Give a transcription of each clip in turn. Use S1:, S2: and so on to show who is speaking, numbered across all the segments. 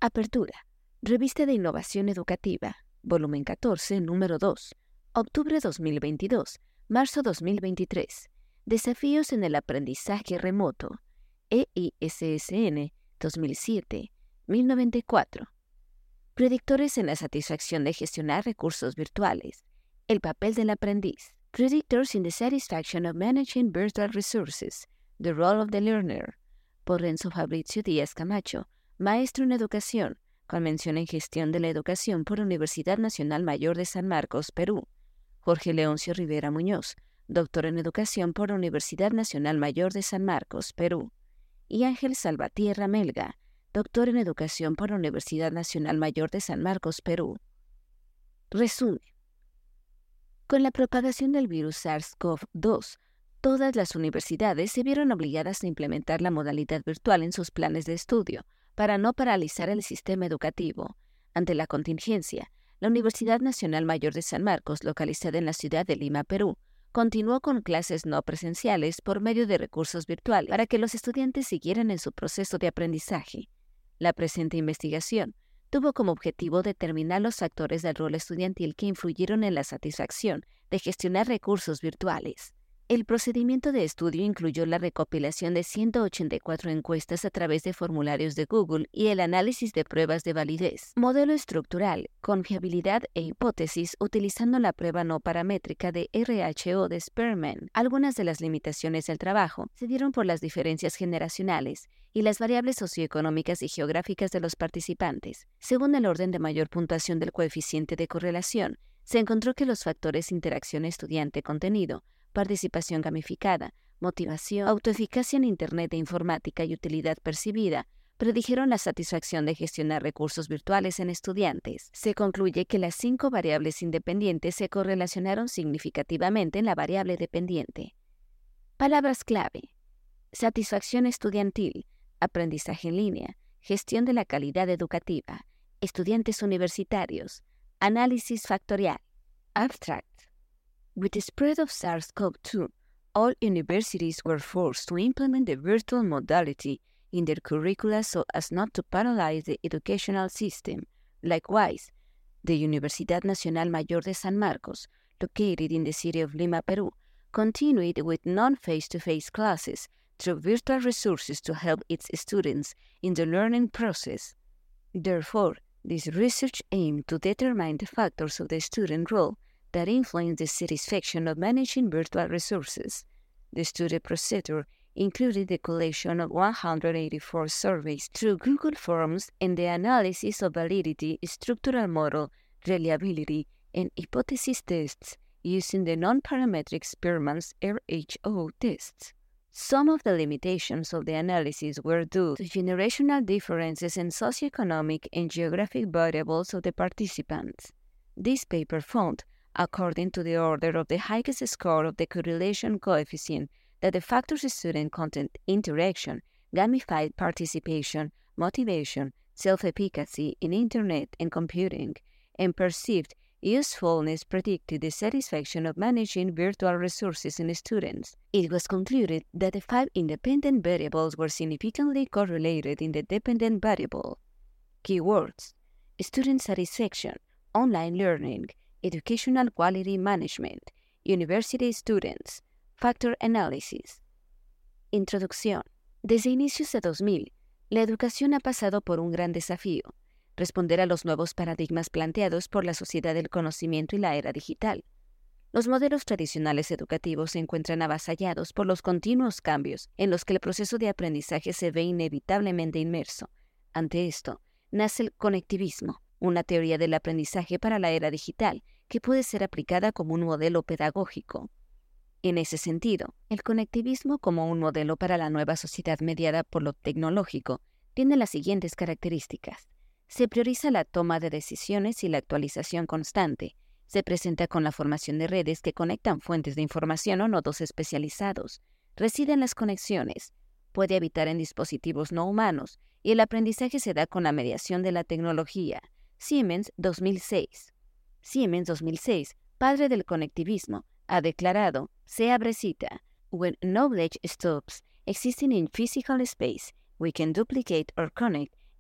S1: Apertura. Revista de Innovación Educativa. Volumen 14, número 2. Octubre 2022. Marzo 2023. Desafíos en el aprendizaje remoto. EISSN 2007. 1094. Predictores en la satisfacción de gestionar recursos virtuales. El papel del aprendiz. Predictors in the Satisfaction of Managing Virtual Resources. The Role of the Learner. Por Renzo Fabrizio Díaz Camacho, maestro en educación, con mención en gestión de la educación por Universidad Nacional Mayor de San Marcos, Perú. Jorge Leoncio Rivera Muñoz, doctor en educación por Universidad Nacional Mayor de San Marcos, Perú. Y Ángel Salvatierra Melga, doctor en educación por Universidad Nacional Mayor de San Marcos, Perú. Resumen. Con la propagación del virus SARS-CoV-2, todas las universidades se vieron obligadas a implementar la modalidad virtual en sus planes de estudio para no paralizar el sistema educativo. Ante la contingencia, la Universidad Nacional Mayor de San Marcos, localizada en la ciudad de Lima, Perú, continuó con clases no presenciales por medio de recursos virtuales para que los estudiantes siguieran en su proceso de aprendizaje. La presente investigación tuvo como objetivo determinar los factores del rol estudiantil que influyeron en la satisfacción de gestionar recursos virtuales. El procedimiento de estudio incluyó la recopilación de 184 encuestas a través de formularios de Google y el análisis de pruebas de validez, modelo estructural, confiabilidad e hipótesis utilizando la prueba no paramétrica de RHO de Spearman. Algunas de las limitaciones del trabajo se dieron por las diferencias generacionales y las variables socioeconómicas y geográficas de los participantes. Según el orden de mayor puntuación del coeficiente de correlación, se encontró que los factores interacción estudiante-contenido, participación gamificada, motivación, autoeficacia en Internet e informática y utilidad percibida predijeron la satisfacción de gestionar recursos virtuales en estudiantes. Se concluye que las 5 variables independientes se correlacionaron significativamente en la variable dependiente. Palabras clave: satisfacción estudiantil, aprendizaje en línea, gestión de la calidad educativa, estudiantes universitarios, análisis factorial. Abstract. With the spread of SARS-CoV-2, all universities were forced to implement the virtual modality in their curricula so as not to paralyze the educational system. Likewise, the Universidad Nacional Mayor de San Marcos, located in the city of Lima, Peru, continued with non-face-to-face classes through virtual resources to help its students in the learning process. Therefore, this research aimed to determine the factors of the student role that influence the satisfaction of managing virtual resources. The study procedure included the collection of 184 surveys through Google Forms and the analysis of validity, structural model, reliability, and hypothesis tests using the non-parametric Spearman's RHO tests. Some of the limitations of the analysis were due to generational differences in socioeconomic and geographic variables of the participants. This paper found, according to the order of the highest score of the correlation coefficient, that the factors student content interaction, gamified participation, motivation, self-efficacy in Internet and computing, and perceived usefulness predicted the satisfaction of managing virtual resources in students. It was concluded that the 5 independent variables were significantly correlated in the dependent variable. Keywords: student satisfaction, online learning, educational quality management, university students, factor analysis. Introducción. Desde inicios de 2000, la educación ha pasado por un gran desafío: responder a los nuevos paradigmas planteados por la sociedad del conocimiento y la era digital. Los modelos tradicionales educativos se encuentran avasallados por los continuos cambios en los que el proceso de aprendizaje se ve inevitablemente inmerso. Ante esto, nace el conectivismo, una teoría del aprendizaje para la era digital que puede ser aplicada como un modelo pedagógico. En ese sentido, el conectivismo como un modelo para la nueva sociedad mediada por lo tecnológico tiene las siguientes características. Se prioriza la toma de decisiones y la actualización constante. Se presenta con la formación de redes que conectan fuentes de información o nodos especializados. Reside en las conexiones. Puede habitar en dispositivos no humanos y el aprendizaje se da con la mediación de la tecnología. Siemens 2006. Siemens 2006, padre del conectivismo, ha declarado, se abre cita: "When knowledge stops existing in physical space, we can duplicate or connect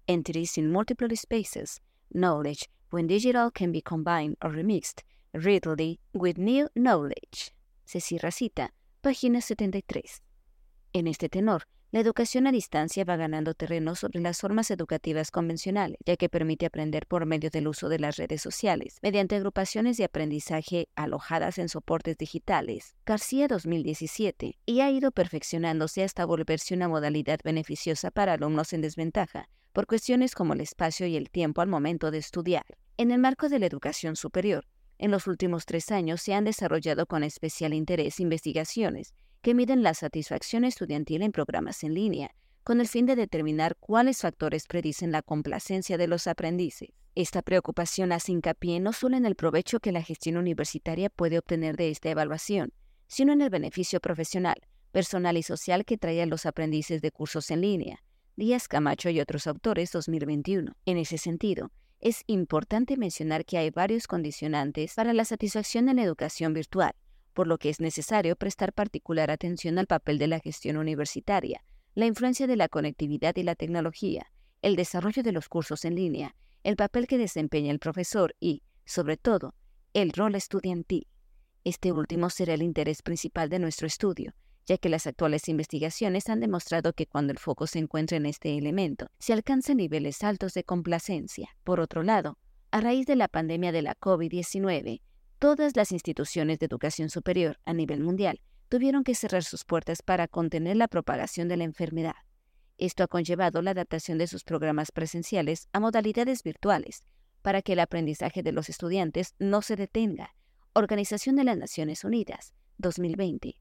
S1: entities in multiple spaces, knowledge when digital can be combined or remixed readily with new knowledge. Se cierra cita, página 73. En este tenor, la educación a distancia va ganando terreno sobre las formas educativas convencionales, ya que permite aprender por medio del uso de las redes sociales, mediante agrupaciones de aprendizaje alojadas en soportes digitales. García 2017, y ha ido perfeccionándose hasta volverse una modalidad beneficiosa para alumnos en desventaja, por cuestiones como el espacio y el tiempo al momento de estudiar. En el marco de la educación superior, en los últimos 3 años se han desarrollado con especial interés investigaciones que miden la satisfacción estudiantil en programas en línea, con el fin de determinar cuáles factores predicen la complacencia de los aprendices. Esta preocupación hace hincapié no solo en el provecho que la gestión universitaria puede obtener de esta evaluación, sino en el beneficio profesional, personal y social que trae a los aprendices de cursos en línea. Díaz Camacho y otros autores, 2021. En ese sentido, es importante mencionar que hay varios condicionantes para la satisfacción en la educación virtual, por lo que es necesario prestar particular atención al papel de la gestión universitaria, la influencia de la conectividad y la tecnología, el desarrollo de los cursos en línea, el papel que desempeña el profesor y, sobre todo, el rol estudiantil. Este último será el interés principal de nuestro estudio, ya que las actuales investigaciones han demostrado que cuando el foco se encuentra en este elemento, se alcanzan niveles altos de complacencia. Por otro lado, a raíz de la pandemia de la COVID-19, todas las instituciones de educación superior a nivel mundial tuvieron que cerrar sus puertas para contener la propagación de la enfermedad. Esto ha conllevado la adaptación de sus programas presenciales a modalidades virtuales para que el aprendizaje de los estudiantes no se detenga. Organización de las Naciones Unidas, 2020.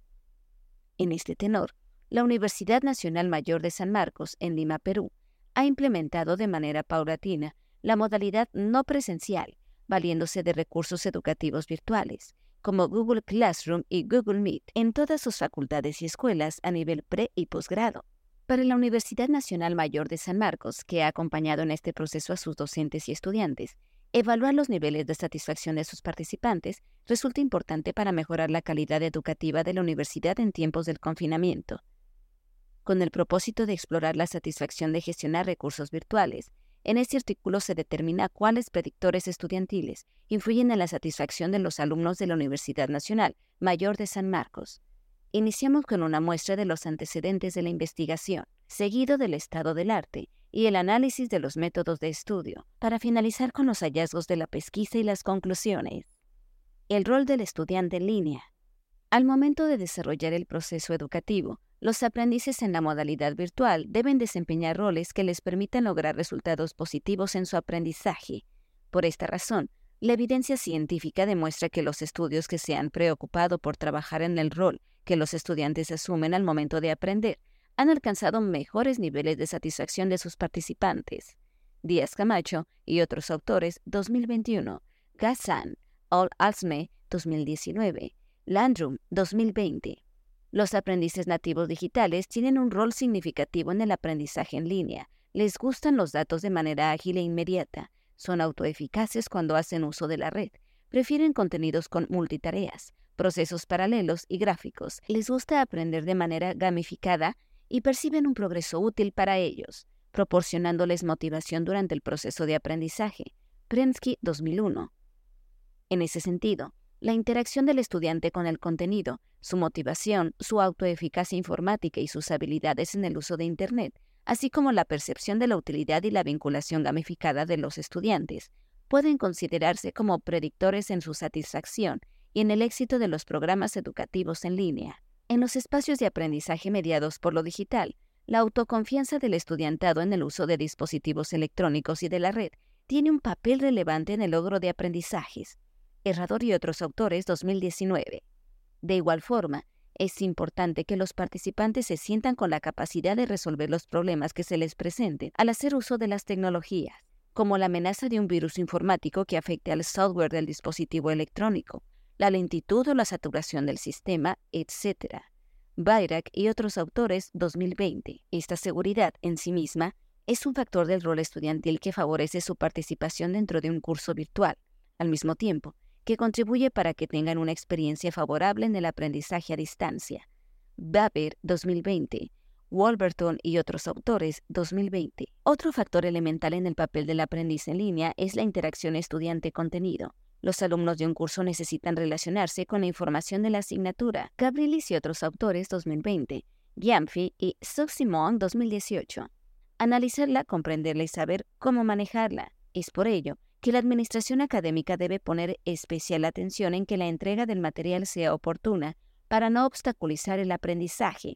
S1: En este tenor, la Universidad Nacional Mayor de San Marcos, en Lima, Perú, ha implementado de manera paulatina la modalidad no presencial, valiéndose de recursos educativos virtuales, como Google Classroom y Google Meet, en todas sus facultades y escuelas a nivel pre- y posgrado. Para la Universidad Nacional Mayor de San Marcos, que ha acompañado en este proceso a sus docentes y estudiantes, evaluar los niveles de satisfacción de sus participantes resulta importante para mejorar la calidad educativa de la universidad en tiempos del confinamiento. Con el propósito de explorar la satisfacción de gestionar recursos virtuales, en este artículo se determina cuáles predictores estudiantiles influyen en la satisfacción de los alumnos de la Universidad Nacional Mayor de San Marcos. Iniciamos con una muestra de los antecedentes de la investigación, seguido del estado del arte y el análisis de los métodos de estudio, para finalizar con los hallazgos de la pesquisa y las conclusiones. El rol del estudiante en línea. Al momento de desarrollar el proceso educativo, los aprendices en la modalidad virtual deben desempeñar roles que les permitan lograr resultados positivos en su aprendizaje. Por esta razón, la evidencia científica demuestra que los estudios que se han preocupado por trabajar en el rol que los estudiantes asumen al momento de aprender han alcanzado mejores niveles de satisfacción de sus participantes. Díaz Camacho y otros autores, 2021. Ghassan, Al-Alsme, 2019. Landrum, 2020. Los aprendices nativos digitales tienen un rol significativo en el aprendizaje en línea. Les gustan los datos de manera ágil e inmediata. Son autoeficaces cuando hacen uso de la red. Prefieren contenidos con multitareas, procesos paralelos y gráficos. Les gusta aprender de manera gamificada y perciben un progreso útil para ellos, proporcionándoles motivación durante el proceso de aprendizaje. Prensky, 2001. En ese sentido, la interacción del estudiante con el contenido, su motivación, su autoeficacia informática y sus habilidades en el uso de Internet, así como la percepción de la utilidad y la vinculación gamificada de los estudiantes, pueden considerarse como predictores en su satisfacción y en el éxito de los programas educativos en línea. En los espacios de aprendizaje mediados por lo digital, la autoconfianza del estudiantado en el uso de dispositivos electrónicos y de la red tiene un papel relevante en el logro de aprendizajes. Herrador y otros autores, 2019. De igual forma, es importante que los participantes se sientan con la capacidad de resolver los problemas que se les presenten al hacer uso de las tecnologías, como la amenaza de un virus informático que afecte al software del dispositivo electrónico, la lentitud o la saturación del sistema, etc. Bayrak y otros autores, 2020. Esta seguridad en sí misma es un factor del rol estudiantil que favorece su participación dentro de un curso virtual, al mismo tiempo que contribuye para que tengan una experiencia favorable en el aprendizaje a distancia. Baber, 2020. Wolverton y otros autores, 2020. Otro factor elemental en el papel del aprendiz en línea es la interacción estudiante-contenido. Los alumnos de un curso necesitan relacionarse con la información de la asignatura. Gabrielis y otros autores, 2020. Gyamfi y Saint-Simon, 2018. Analizarla, comprenderla y saber cómo manejarla. Es por ello que la administración académica debe poner especial atención en que la entrega del material sea oportuna para no obstaculizar el aprendizaje.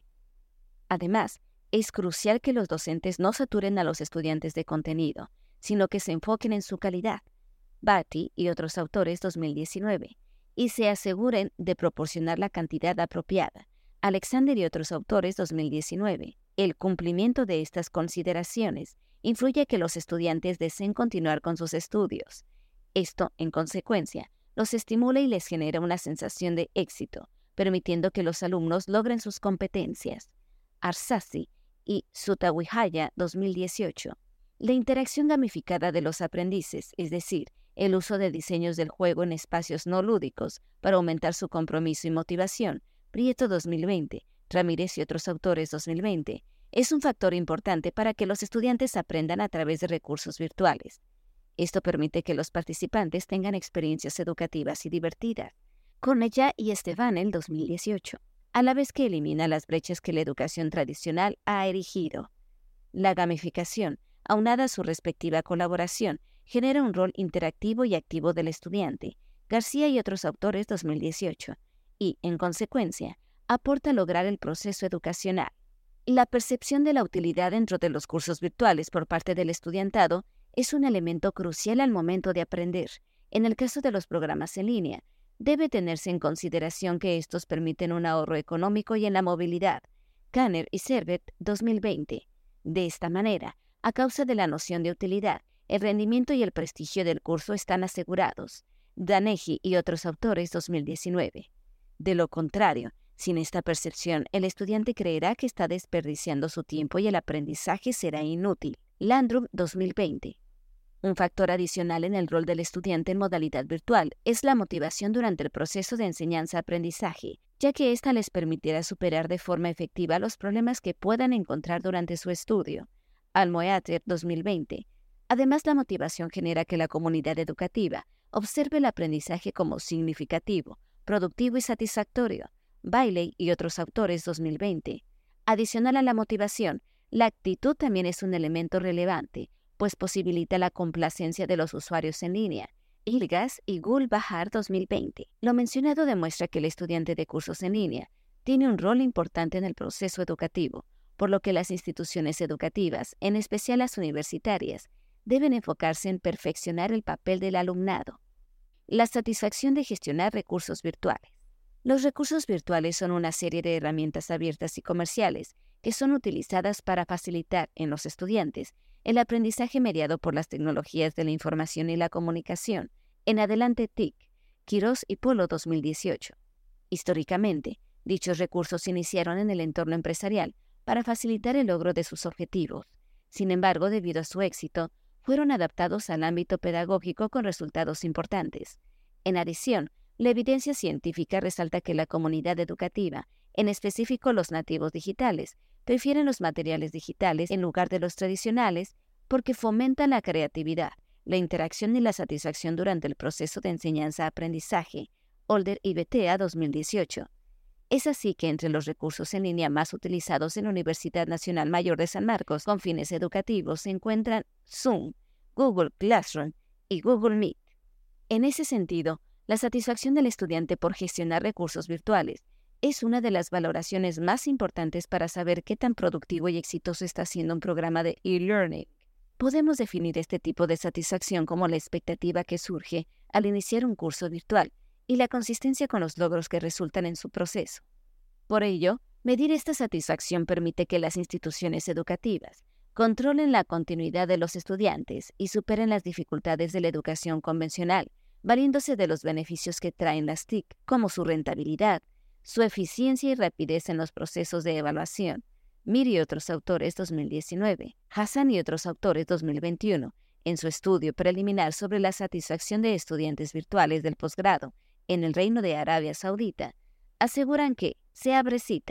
S1: Además, es crucial que los docentes no saturen a los estudiantes de contenido, sino que se enfoquen en su calidad. Bhatti y otros autores, 2019, y se aseguren de proporcionar la cantidad apropiada. Alexander y otros autores, 2019. El cumplimiento de estas consideraciones influye a que los estudiantes deseen continuar con sus estudios. Esto, en consecuencia, los estimula y les genera una sensación de éxito, permitiendo que los alumnos logren sus competencias. Arsasi y Sutawihaya, 2018. La interacción gamificada de los aprendices, es decir, el uso de diseños del juego en espacios no lúdicos para aumentar su compromiso y motivación, Prieto, 2020, Ramírez y otros autores, 2020, es un factor importante para que los estudiantes aprendan a través de recursos virtuales. Esto permite que los participantes tengan experiencias educativas y divertidas. Cornellá y Estebanel, 2018. A la vez que elimina las brechas que la educación tradicional ha erigido. La gamificación, aunada a su respectiva colaboración, genera un rol interactivo y activo del estudiante, García y otros autores, 2018, y, en consecuencia, aporta a lograr el proceso educacional. La percepción de la utilidad dentro de los cursos virtuales por parte del estudiantado es un elemento crucial al momento de aprender. En el caso de los programas en línea, debe tenerse en consideración que estos permiten un ahorro económico y en la movilidad. Kanner y Servet, 2020. De esta manera, a causa de la noción de utilidad, el rendimiento y el prestigio del curso están asegurados. Daneji y otros autores, 2019. De lo contrario, sin esta percepción, el estudiante creerá que está desperdiciando su tiempo y el aprendizaje será inútil. Landrum, 2020. Un factor adicional en el rol del estudiante en modalidad virtual es la motivación durante el proceso de enseñanza-aprendizaje, ya que ésta les permitirá superar de forma efectiva los problemas que puedan encontrar durante su estudio. Almoeater, 2020. Además, la motivación genera que la comunidad educativa observe el aprendizaje como significativo, productivo y satisfactorio. Bailey y otros autores, 2020. Adicional a la motivación, la actitud también es un elemento relevante, pues posibilita la complacencia de los usuarios en línea. Ilgas y Gul-Bahar, 2020. Lo mencionado demuestra que el estudiante de cursos en línea tiene un rol importante en el proceso educativo, por lo que las instituciones educativas, en especial las universitarias, deben enfocarse en perfeccionar el papel del alumnado. La satisfacción de gestionar recursos virtuales. Los recursos virtuales son una serie de herramientas abiertas y comerciales que son utilizadas para facilitar en los estudiantes el aprendizaje mediado por las tecnologías de la información y la comunicación. En adelante TIC, Quirós y Polo, 2018. Históricamente, dichos recursos se iniciaron en el entorno empresarial para facilitar el logro de sus objetivos. Sin embargo, debido a su éxito, fueron adaptados al ámbito pedagógico con resultados importantes. En adición, la evidencia científica resalta que la comunidad educativa, en específico los nativos digitales, prefieren los materiales digitales en lugar de los tradicionales porque fomentan la creatividad, la interacción y la satisfacción durante el proceso de enseñanza-aprendizaje. Older y Betea, 2018. Es así que entre los recursos en línea más utilizados en la Universidad Nacional Mayor de San Marcos con fines educativos se encuentran Zoom, Google Classroom y Google Meet. En ese sentido, la satisfacción del estudiante por gestionar recursos virtuales es una de las valoraciones más importantes para saber qué tan productivo y exitoso está siendo un programa de e-learning. Podemos definir este tipo de satisfacción como la expectativa que surge al iniciar un curso virtual y la consistencia con los logros que resultan en su proceso. Por ello, medir esta satisfacción permite que las instituciones educativas controlen la continuidad de los estudiantes y superen las dificultades de la educación convencional, valiéndose de los beneficios que traen las TIC, como su rentabilidad, su eficiencia y rapidez en los procesos de evaluación. Mir y otros autores, 2019. Hassan y otros autores, 2021. En su estudio preliminar sobre la satisfacción de estudiantes virtuales del posgrado en el Reino de Arabia Saudita, aseguran que, se abre cita,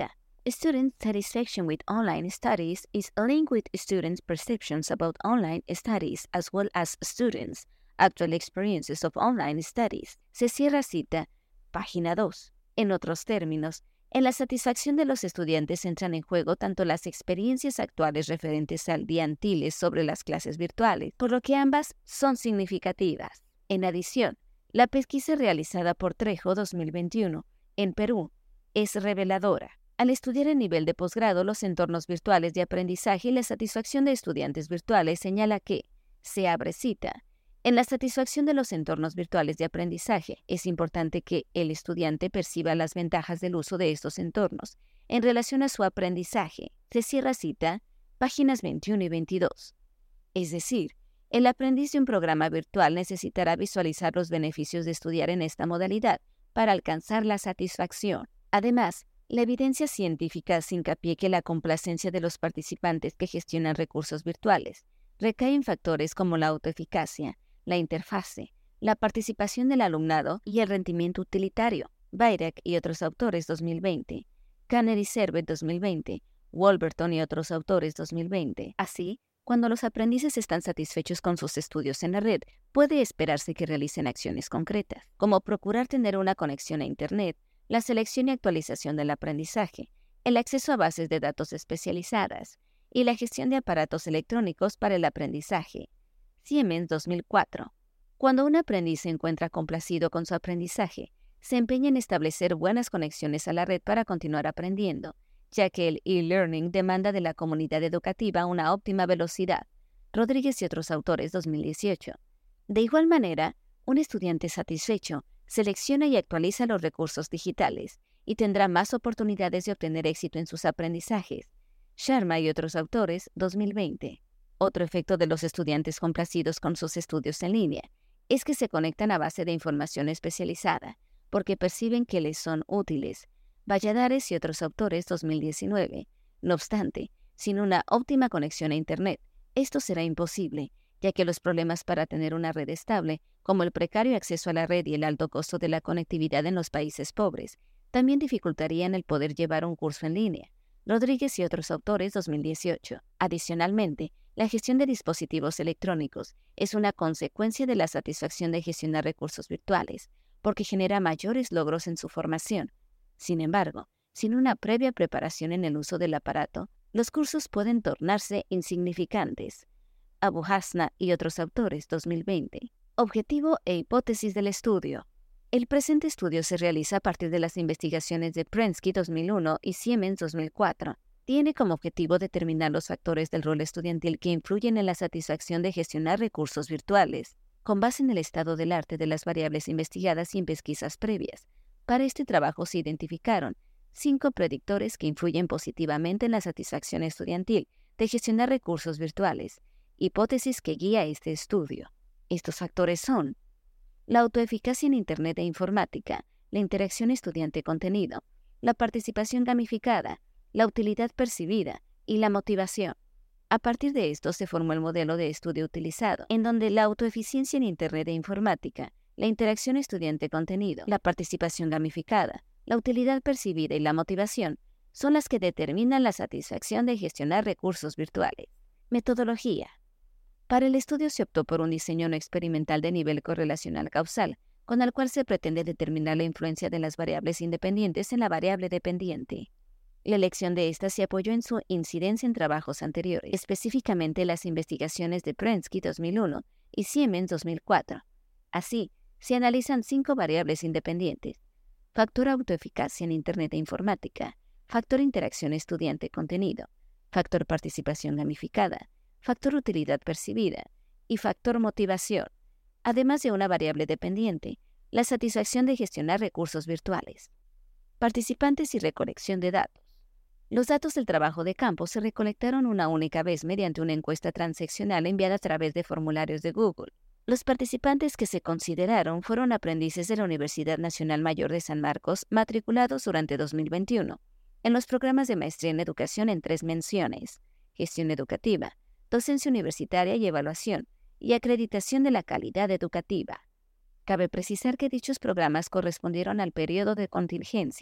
S1: Student satisfaction with online studies is linked with students' perceptions about online studies as well as students' actual experiences of online studies. Se cierra cita, página 2. En otros términos, en la satisfacción de los estudiantes entran en juego tanto las experiencias actuales referentes al diantiles sobre las clases virtuales, por lo que ambas son significativas. En adición, la pesquisa realizada por Trejo 2021 en Perú es reveladora. Al estudiar el nivel de posgrado, los entornos virtuales de aprendizaje y la satisfacción de estudiantes virtuales, señala que, se abre cita, en la satisfacción de los entornos virtuales de aprendizaje, es importante que el estudiante perciba las ventajas del uso de estos entornos en relación a su aprendizaje. Se cierra cita, páginas 21 y 22. Es decir, el aprendiz de un programa virtual necesitará visualizar los beneficios de estudiar en esta modalidad para alcanzar la satisfacción. Además, la evidencia científica hace hincapié que la complacencia de los participantes que gestionan recursos virtuales recae en factores como la autoeficacia, la interfase, la participación del alumnado y el rendimiento utilitario. Weirach y otros autores 2020, Kanner y Servet 2020, Wolverton y otros autores 2020. Así, cuando los aprendices están satisfechos con sus estudios en la red, puede esperarse que realicen acciones concretas, como procurar tener una conexión a Internet, la selección y actualización del aprendizaje, el acceso a bases de datos especializadas y la gestión de aparatos electrónicos para el aprendizaje. Siemens 2004. Cuando un aprendiz se encuentra complacido con su aprendizaje, se empeña en establecer buenas conexiones a la red para continuar aprendiendo, ya que el e-learning demanda de la comunidad educativa una óptima velocidad. Rodríguez y otros autores 2018. De igual manera, un estudiante satisfecho selecciona y actualiza los recursos digitales y tendrá más oportunidades de obtener éxito en sus aprendizajes. Sharma y otros autores, 2020. Otro efecto de los estudiantes complacidos con sus estudios en línea es que se conectan a base de información especializada, porque perciben que les son útiles. Valladares y otros autores, 2019. No obstante, sin una óptima conexión a Internet, esto será imposible, ya que los problemas para tener una red estable, como el precario acceso a la red y el alto costo de la conectividad en los países pobres, también dificultarían el poder llevar un curso en línea. Rodríguez y otros autores, 2018. Adicionalmente, la gestión de dispositivos electrónicos es una consecuencia de la satisfacción de gestionar recursos virtuales, porque genera mayores logros en su formación. Sin embargo, sin una previa preparación en el uso del aparato, los cursos pueden tornarse insignificantes. Abu Hasna y otros autores, 2020. Objetivo e hipótesis del estudio. El presente estudio se realiza a partir de las investigaciones de Prensky 2001 y Siemens 2004. Tiene como objetivo determinar los factores del rol estudiantil que influyen en la satisfacción de gestionar recursos virtuales, con base en el estado del arte de las variables investigadas y en pesquisas previas. Para este trabajo se identificaron 5 predictores que influyen positivamente en la satisfacción estudiantil de gestionar recursos virtuales, hipótesis que guía este estudio. Estos factores son la autoeficacia en Internet e informática, la interacción estudiante-contenido, la participación gamificada, la utilidad percibida y la motivación. A partir de esto se formó el modelo de estudio utilizado, en donde la autoeficiencia en Internet e informática, la interacción estudiante-contenido, la participación gamificada, la utilidad percibida y la motivación son las que determinan la satisfacción de gestionar recursos virtuales. Metodología. Para el estudio se optó por un diseño no experimental de nivel correlacional causal, con el cual se pretende determinar la influencia de las variables independientes en la variable dependiente. La elección de esta se apoyó en su incidencia en trabajos anteriores, específicamente las investigaciones de Prensky 2001 y Siemens 2004. Así, se analizan 5 variables independientes: factor autoeficacia en Internet e informática, factor interacción estudiante-contenido, factor participación gamificada, factor utilidad percibida y factor motivación, además de una variable dependiente, la satisfacción de gestionar recursos virtuales. Participantes y recolección de datos. Los datos del trabajo de campo se recolectaron una única vez mediante una encuesta transaccional enviada a través de formularios de Google. Los participantes que se consideraron fueron aprendices de la Universidad Nacional Mayor de San Marcos matriculados durante 2021 en los programas de maestría en educación en 3 menciones: gestión educativa, docencia universitaria y evaluación, y acreditación de la calidad educativa. Cabe precisar que dichos programas correspondieron al periodo de contingencia,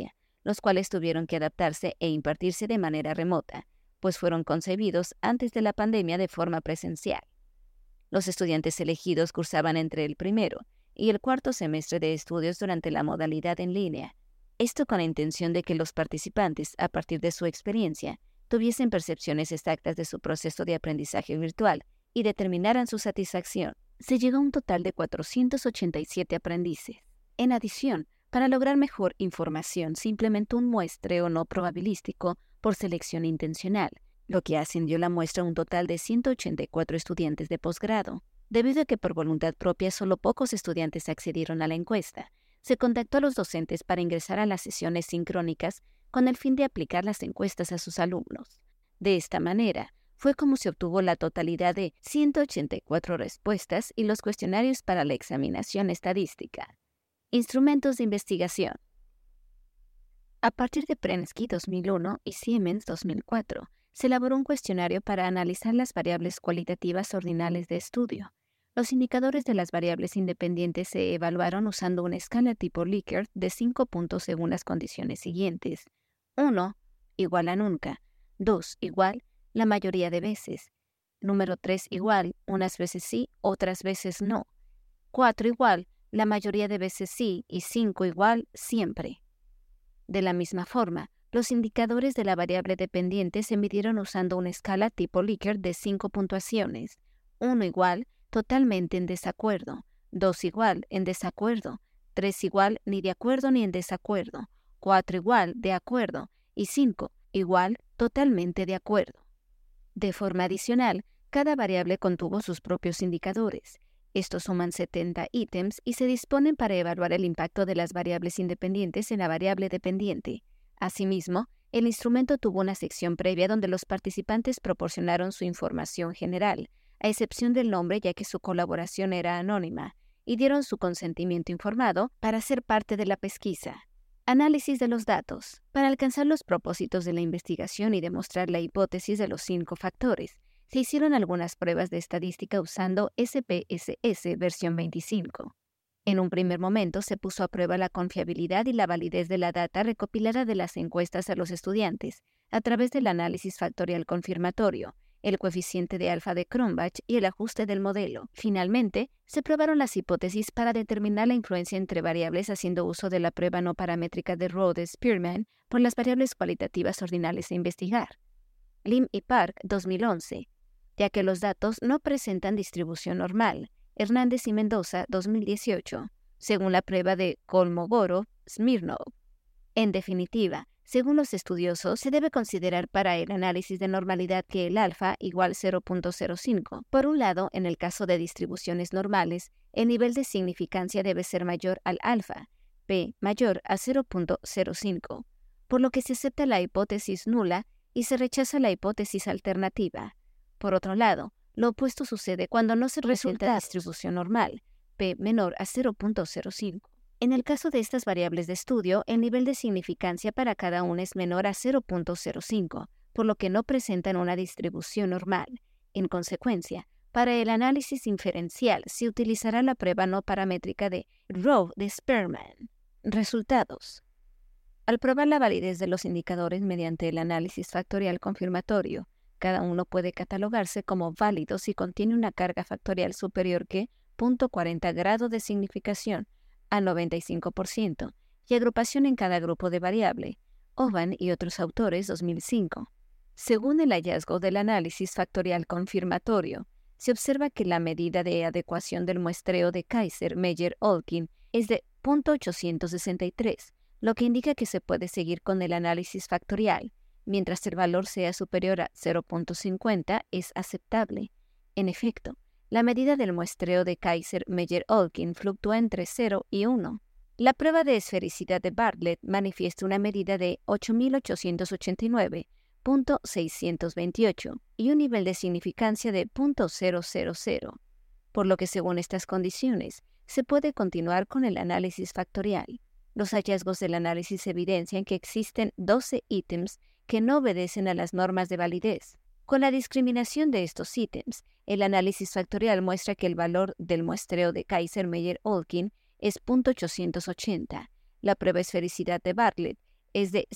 S1: los cuales tuvieron que adaptarse e impartirse de manera remota, pues fueron concebidos antes de la pandemia de forma presencial. Los estudiantes elegidos cursaban entre el primero y el cuarto semestre de estudios durante la modalidad en línea, esto con la intención de que los participantes, a partir de su experiencia, tuviesen percepciones exactas de su proceso de aprendizaje virtual y determinaran su satisfacción. Se llegó a un total de 487 aprendices. En adición, para lograr mejor información, se implementó un muestreo no probabilístico por selección intencional, lo que ascendió la muestra a un total de 184 estudiantes de posgrado. Debido a que por voluntad propia solo pocos estudiantes accedieron a la encuesta, se contactó a los docentes para ingresar a las sesiones sincrónicas con el fin de aplicar las encuestas a sus alumnos. De esta manera, fue como se obtuvo la totalidad de 184 respuestas y los cuestionarios para la examinación estadística. Instrumentos de investigación. A partir de Prensky 2001 y Siemens 2004, se elaboró un cuestionario para analizar las variables cualitativas ordinales de estudio. Los indicadores de las variables independientes se evaluaron usando una escala tipo Likert de 5 puntos según las condiciones siguientes. 1, igual a nunca. 2, igual, la mayoría de veces. Número 3, igual, unas veces sí, otras veces no. 4, igual, la mayoría de veces sí, y 5, igual, siempre. De la misma forma, los indicadores de la variable dependiente se midieron usando una escala tipo Likert de 5 puntuaciones. 1 igual, totalmente en desacuerdo. 2 igual, en desacuerdo. 3 igual, ni de acuerdo ni en desacuerdo. 4 igual, de acuerdo. Y 5 igual, totalmente de acuerdo. De forma adicional, cada variable contuvo sus propios indicadores. Estos suman 70 ítems y se disponen para evaluar el impacto de las variables independientes en la variable dependiente. Asimismo, el instrumento tuvo una sección previa donde los participantes proporcionaron su información general, a excepción del nombre ya que su colaboración era anónima, y dieron su consentimiento informado para ser parte de la pesquisa. Análisis de los datos. Para alcanzar los propósitos de la investigación y demostrar la hipótesis de los 5 factores, se hicieron algunas pruebas de estadística usando SPSS versión 25. En un primer momento se puso a prueba la confiabilidad y la validez de la data recopilada de las encuestas a los estudiantes a través del análisis factorial confirmatorio, el coeficiente de alfa de Cronbach y el ajuste del modelo. Finalmente, se probaron las hipótesis para determinar la influencia entre variables haciendo uso de la prueba no paramétrica de Rhodes-Spearman por las variables cualitativas ordinales a investigar. Lim y Park, 2011. Ya que los datos no presentan distribución normal. Hernández y Mendoza, 2018, según la prueba de Kolmogorov-Smirnov. En definitiva, según los estudiosos, se debe considerar para el análisis de normalidad que el alfa igual 0.05. Por un lado, en el caso de distribuciones normales, el nivel de significancia debe ser mayor al alfa, p mayor a 0.05, por lo que se acepta la hipótesis nula y se rechaza la hipótesis alternativa. Por otro lado, lo opuesto sucede cuando no se presenta distribución normal, p menor a 0.05. En el caso de estas variables de estudio, el nivel de significancia para cada una es menor a 0.05, por lo que no presentan una distribución normal. En consecuencia, para el análisis inferencial se utilizará la prueba no paramétrica de Rhodes-Spearman. Resultados. Al probar la validez de los indicadores mediante el análisis factorial confirmatorio, cada uno puede catalogarse como válido si contiene una carga factorial superior que 0.40 grado de significación a 95% y agrupación en cada grupo de variable. Oban y otros autores, 2005. Según el hallazgo del análisis factorial confirmatorio, se observa que la medida de adecuación del muestreo de Kaiser-Meyer-Olkin es de 0.863, lo que indica que se puede seguir con el análisis factorial. Mientras el valor sea superior a 0.50 es aceptable. En efecto, la medida del muestreo de Kaiser-Meyer-Olkin fluctúa entre 0 y 1. La prueba de esfericidad de Bartlett manifiesta una medida de 8.889.628 y un nivel de significancia de 0.000, por lo que según estas condiciones, se puede continuar con el análisis factorial. Los hallazgos del análisis evidencian que existen 12 ítems que no obedecen a las normas de validez. Con la discriminación de estos ítems, el análisis factorial muestra que el valor del muestreo de Kaiser-Meyer-Olkin es 0.880. La prueba esfericidad de Bartlett es de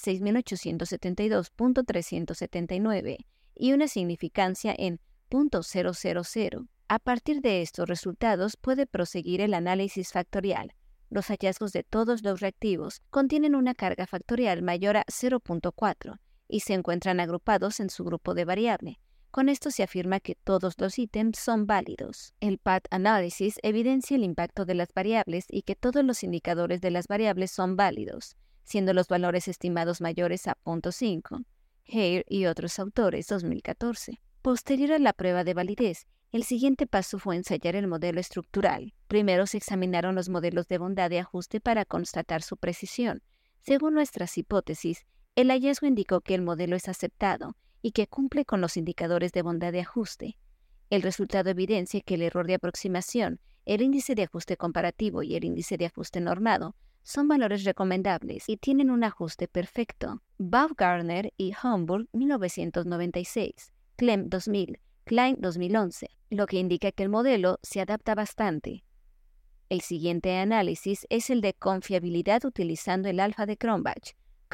S1: 6.872.379 y una significancia en .000. A partir de estos resultados puede proseguir el análisis factorial. Los hallazgos de todos los reactivos contienen una carga factorial mayor a 0.4 y se encuentran agrupados en su grupo de variable. Con esto se afirma que todos los ítems son válidos. El path analysis evidencia el impacto de las variables y que todos los indicadores de las variables son válidos, siendo los valores estimados mayores a 0.5. Hare y otros autores, 2014. Posterior a la prueba de validez, el siguiente paso fue ensayar el modelo estructural. Primero se examinaron los modelos de bondad de ajuste para constatar su precisión. Según nuestras hipótesis, el hallazgo indicó que el modelo es aceptado y que cumple con los indicadores de bondad de ajuste. El resultado evidencia que el error de aproximación, el índice de ajuste comparativo y el índice de ajuste normado son valores recomendables y tienen un ajuste perfecto. Baumgartner y Homburg, 1996, Clem, 2000, Klein, 2011, lo que indica que el modelo se adapta bastante. El siguiente análisis es el de confiabilidad utilizando el alfa de Cronbach,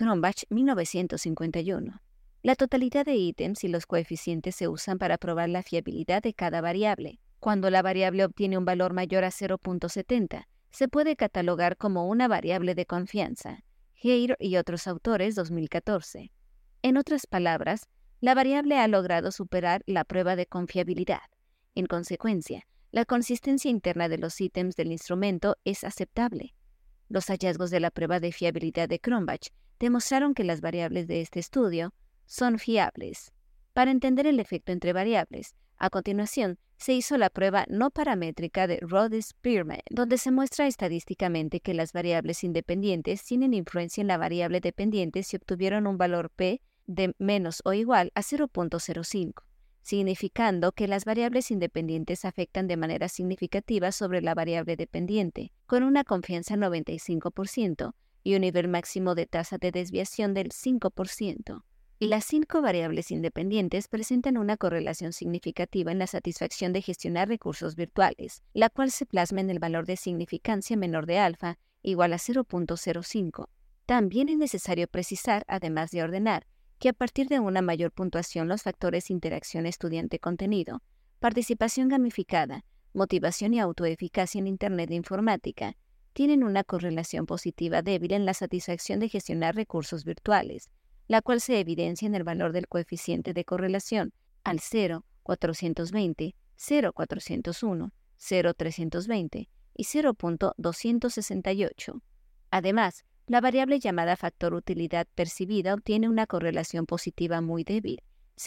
S1: 1951. La totalidad de ítems y los coeficientes se usan para probar la fiabilidad de cada variable. Cuando la variable obtiene un valor mayor a 0.70, se puede catalogar como una variable de confianza. Hare y otros autores, 2014. En otras palabras, la variable ha logrado superar la prueba de confiabilidad. En consecuencia, la consistencia interna de los ítems del instrumento es aceptable. Los hallazgos de la prueba de fiabilidad de Cronbach demostraron que las variables de este estudio son fiables. Para entender el efecto entre variables, a continuación se hizo la prueba no paramétrica de Rhodes-Spearman, donde se muestra estadísticamente que las variables independientes tienen influencia en la variable dependiente si obtuvieron un valor p de menos o igual a 0.05, significando que las variables independientes afectan de manera significativa sobre la variable dependiente, con una confianza 95% y un nivel máximo de tasa de desviación del 5%. Las 5 variables independientes presentan una correlación significativa en la satisfacción de gestionar recursos virtuales, la cual se plasma en el valor de significancia menor de alfa igual a 0.05. También es necesario precisar, además de ordenar, que a partir de una mayor puntuación los factores interacción estudiante-contenido, participación gamificada, motivación y autoeficacia en Internet de informática tienen una correlación positiva débil en la satisfacción de gestionar recursos virtuales, la cual se evidencia en el valor del coeficiente de correlación al 0.420, 0.401, 0.320 y 0.268. Además, la variable llamada factor utilidad percibida obtiene una correlación positiva muy débil,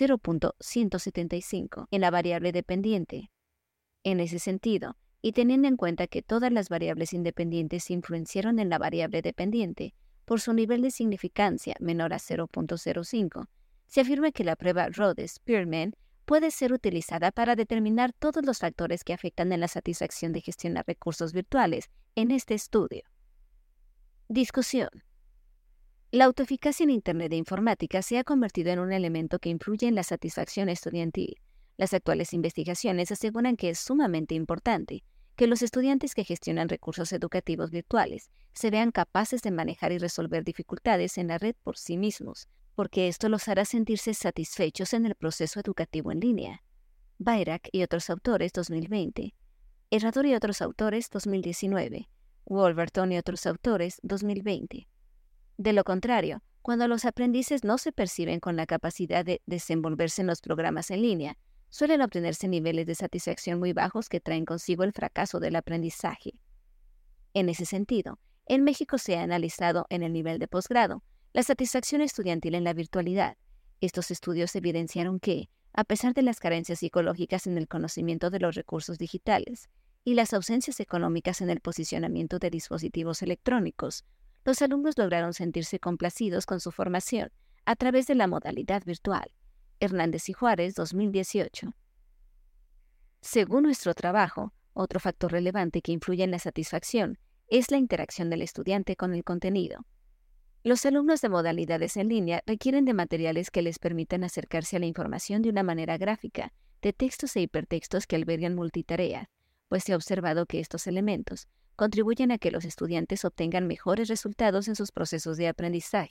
S1: 0.175, en la variable dependiente. En ese sentido, y teniendo en cuenta que todas las variables independientes influenciaron en la variable dependiente por su nivel de significancia menor a 0.05, se afirma que la prueba Rhodes-Spearman puede ser utilizada para determinar todos los factores que afectan en la satisfacción de gestionar recursos virtuales en este estudio. Discusión. La autoeficacia en Internet de informática se ha convertido en un elemento que influye en la satisfacción estudiantil. Las actuales investigaciones aseguran que es sumamente importante que los estudiantes que gestionan recursos educativos virtuales se vean capaces de manejar y resolver dificultades en la red por sí mismos, porque esto los hará sentirse satisfechos en el proceso educativo en línea. Bayrak y otros autores, 2020. Herrador y otros autores, 2019. Wolverton y otros autores, 2020. De lo contrario, cuando los aprendices no se perciben con la capacidad de desenvolverse en los programas en línea, suelen obtenerse niveles de satisfacción muy bajos que traen consigo el fracaso del aprendizaje. En ese sentido, en México se ha analizado en el nivel de posgrado la satisfacción estudiantil en la virtualidad. Estos estudios evidenciaron que, a pesar de las carencias psicológicas en el conocimiento de los recursos digitales y las ausencias económicas en el posicionamiento de dispositivos electrónicos, los alumnos lograron sentirse complacidos con su formación a través de la modalidad virtual. Hernández y Juárez, 2018. Según nuestro trabajo, otro factor relevante que influye en la satisfacción es la interacción del estudiante con el contenido. Los alumnos de modalidades en línea requieren de materiales que les permitan acercarse a la información de una manera gráfica, de textos e hipertextos que albergan multitarea, pues se ha observado que estos elementos contribuyen a que los estudiantes obtengan mejores resultados en sus procesos de aprendizaje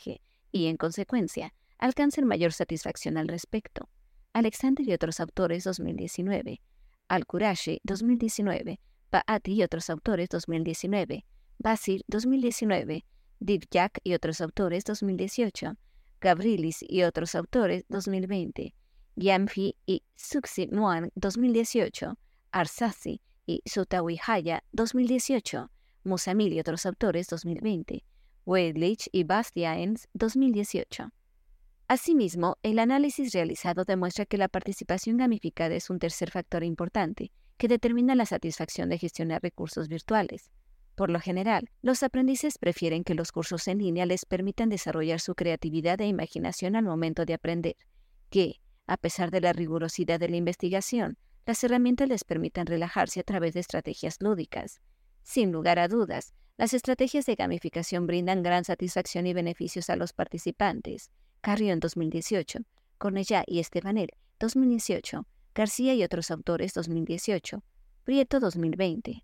S1: y, en consecuencia, alcancen mayor satisfacción al respecto. Alexander y otros autores, 2019. Al-Qurashi, 2019. Ba'ati y otros autores, 2019. Basir, 2019. Divyak y otros autores, 2018. Gavrilis y otros autores, 2020. Gyamfi y Suksi Muan, 2018. Arsasi y Sutawihaya, 2018. Musamil y otros autores, 2020. Weidlich y Bastiaens, 2018. Asimismo, el análisis realizado demuestra que la participación gamificada es un tercer factor importante que determina la satisfacción de gestionar recursos virtuales. Por lo general, los aprendices prefieren que los cursos en línea les permitan desarrollar su creatividad e imaginación al momento de aprender, que, a pesar de la rigurosidad de la investigación, las herramientas les permitan relajarse a través de estrategias lúdicas. Sin lugar a dudas, las estrategias de gamificación brindan gran satisfacción y beneficios a los participantes. Carrión, 2018, Cornellá y Estebanel, 2018, García y otros autores, 2018, Prieto, 2020.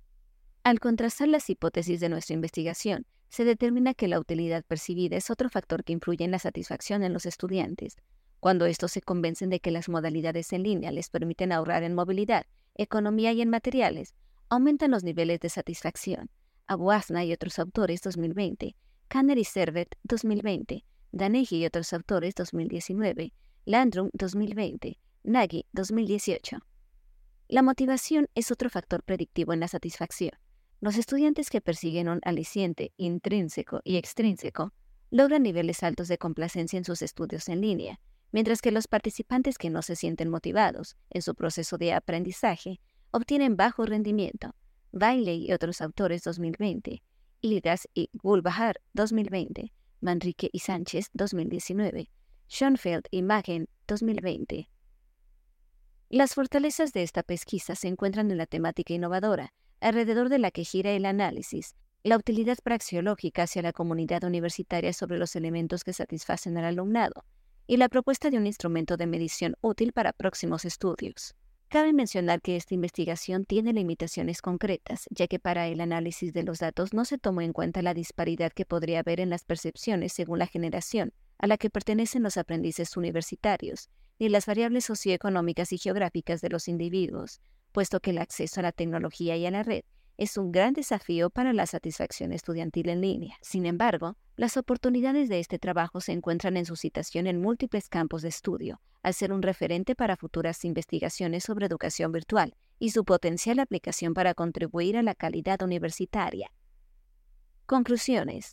S1: Al contrastar las hipótesis de nuestra investigación, se determina que la utilidad percibida es otro factor que influye en la satisfacción en los estudiantes. Cuando estos se convencen de que las modalidades en línea les permiten ahorrar en movilidad, economía y en materiales, aumentan los niveles de satisfacción. Abuasna y otros autores, 2020, Kanner y Servet, 2020, Danegi y otros autores, 2019, Landrum, 2020, Nagy, 2018. La motivación es otro factor predictivo en la satisfacción. Los estudiantes que persiguen un aliciente intrínseco y extrínseco logran niveles altos de complacencia en sus estudios en línea, mientras que los participantes que no se sienten motivados en su proceso de aprendizaje obtienen bajo rendimiento. Bailey y otros autores, 2020, Ilgas y Gulbahar, 2020, Manrique y Sánchez, 2019, Schoenfeld y Magen, 2020. Las fortalezas de esta pesquisa se encuentran en la temática innovadora, alrededor de la que gira el análisis, la utilidad praxeológica hacia la comunidad universitaria sobre los elementos que satisfacen al alumnado, y la propuesta de un instrumento de medición útil para próximos estudios. Cabe mencionar que esta investigación tiene limitaciones concretas, ya que para el análisis de los datos no se tomó en cuenta la disparidad que podría haber en las percepciones según la generación a la que pertenecen los aprendices universitarios, ni las variables socioeconómicas y geográficas de los individuos, puesto que el acceso a la tecnología y a la red es un gran desafío para la satisfacción estudiantil en línea. Sin embargo, las oportunidades de este trabajo se encuentran en su citación en múltiples campos de estudio, al ser un referente para futuras investigaciones sobre educación virtual y su potencial aplicación para contribuir a la calidad universitaria. Conclusiones.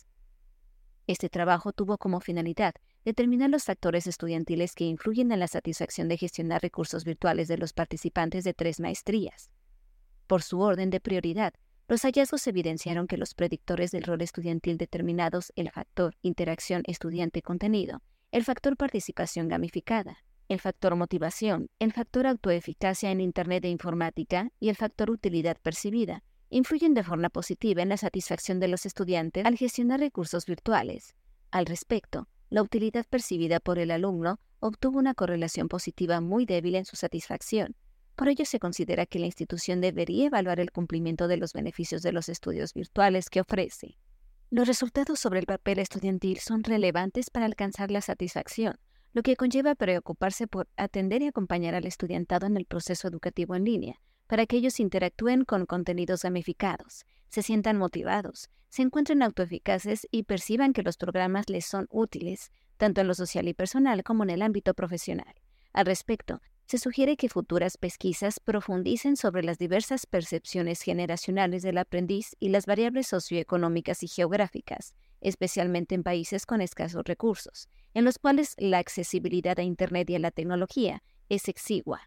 S1: Este trabajo tuvo como finalidad determinar los factores estudiantiles que influyen en la satisfacción de gestionar recursos virtuales de los participantes de 3 maestrías. Por su orden de prioridad, los hallazgos evidenciaron que los predictores del rol estudiantil determinados el factor interacción estudiante-contenido, el factor participación gamificada, el factor motivación, el factor autoeficacia en Internet e informática y el factor utilidad percibida, influyen de forma positiva en la satisfacción de los estudiantes al gestionar recursos virtuales. Al respecto, la utilidad percibida por el alumno obtuvo una correlación positiva muy débil en su satisfacción. Por ello se considera que la institución debería evaluar el cumplimiento de los beneficios de los estudios virtuales que ofrece. Los resultados sobre el papel estudiantil son relevantes para alcanzar la satisfacción, lo que conlleva preocuparse por atender y acompañar al estudiantado en el proceso educativo en línea, para que ellos interactúen con contenidos gamificados, se sientan motivados, se encuentren autoeficaces y perciban que los programas les son útiles, tanto en lo social y personal como en el ámbito profesional. Al respecto, se sugiere que futuras pesquisas profundicen sobre las diversas percepciones generacionales del aprendiz y las variables socioeconómicas y geográficas, especialmente en países con escasos recursos, en los cuales la accesibilidad a Internet y a la tecnología es exigua.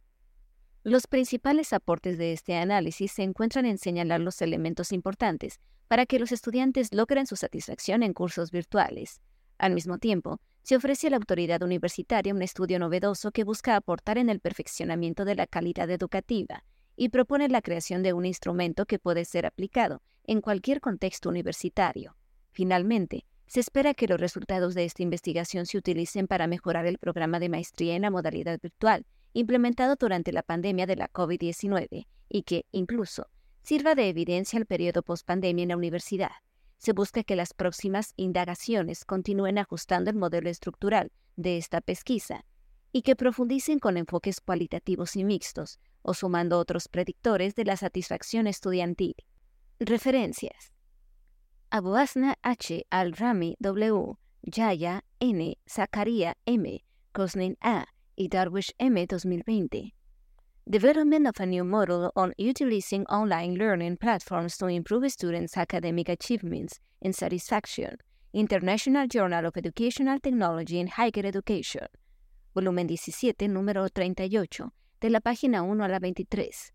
S1: Los principales aportes de este análisis se encuentran en señalar los elementos importantes para que los estudiantes logren su satisfacción en cursos virtuales. Al mismo tiempo, se ofrece a la autoridad universitaria un estudio novedoso que busca aportar en el perfeccionamiento de la calidad educativa y propone la creación de un instrumento que puede ser aplicado en cualquier contexto universitario. Finalmente, se espera que los resultados de esta investigación se utilicen para mejorar el programa de maestría en la modalidad virtual implementado durante la pandemia de la COVID-19 y que, incluso, sirva de evidencia al periodo pospandemia en la universidad. Se busca que las próximas indagaciones continúen ajustando el modelo estructural de esta pesquisa y que profundicen con enfoques cualitativos y mixtos o sumando otros predictores de la satisfacción estudiantil. Referencias: Abuasna H. Al-Rami W., Yaya N., Zakaria M., Kosnin A. y Darwish M. 2020. Development of a new model on utilizing online learning platforms to improve students' academic achievements and satisfaction. International Journal of Educational Technology and Higher Education. Volumen 17, número 38, de la página 1 a la 23.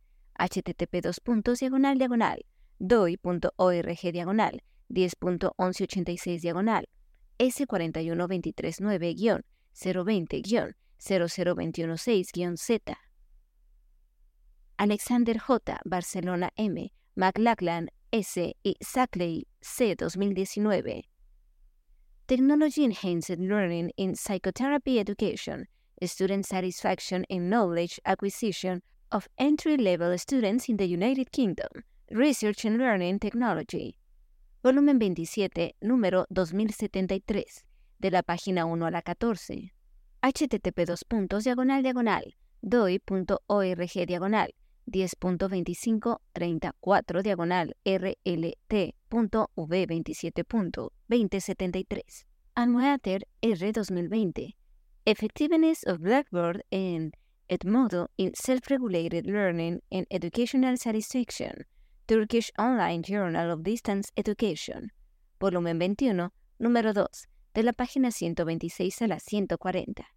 S1: http://doi.org/10.1186 S41239-020-00216-Z. Alexander J., Barcelona M., McLachlan S. y Sackley C. 2019. Technology Enhanced Learning in Psychotherapy Education, Student Satisfaction and Knowledge Acquisition of Entry-Level Students in the United Kingdom, Research and Learning Technology. Volumen 27, número 2073, de la página 1 a la 14. http://doi.org/10.2534/RLT.v27.2073. Anmueter R. 2020. Effectiveness of Blackboard and Edmodo in Self-Regulated Learning and Educational Satisfaction. Turkish Online Journal of Distance Education. Volumen 21, número 2, de la página 126 a la 140.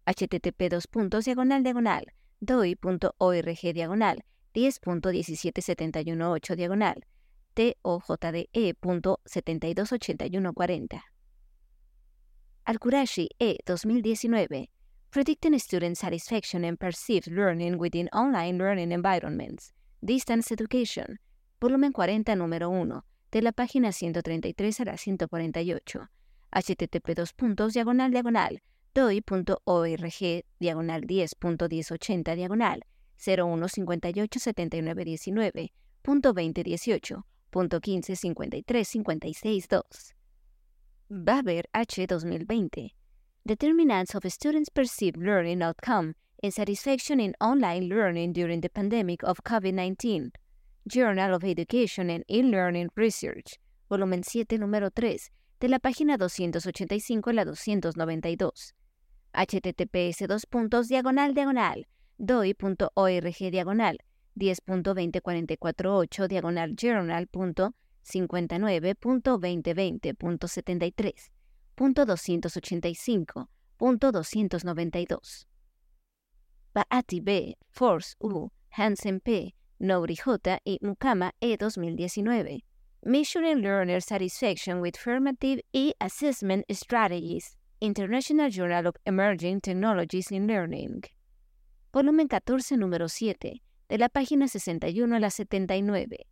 S1: http://doi.org/10.1778-TOJDE.728140. Al-Qurashi E. 2019. Predicting Student Satisfaction and Perceived Learning Within Online Learning Environments. Distance Education. Volumen 40, número 1, de la página 133 a la 148. http://doi.org/10.18-015218.2018.155356.2. Baber H. 2020. Determinants of Students' Perceived Learning Outcome and Satisfaction in Online Learning During the Pandemic of COVID-19. Journal of Education and E-Learning Research. Volumen 7, número 3, de la página 285 a la 292. https://doi.org/10.2044/journal.59.2020.73.285.292. Baati B., Force U., Hansen P., Nouri J. y Mukama E. 2019. Measuring Learner Satisfaction with Formative E-Assessment Strategies. International Journal of Emerging Technologies in Learning. Volumen 14, número 7, de la página 61 a la 79.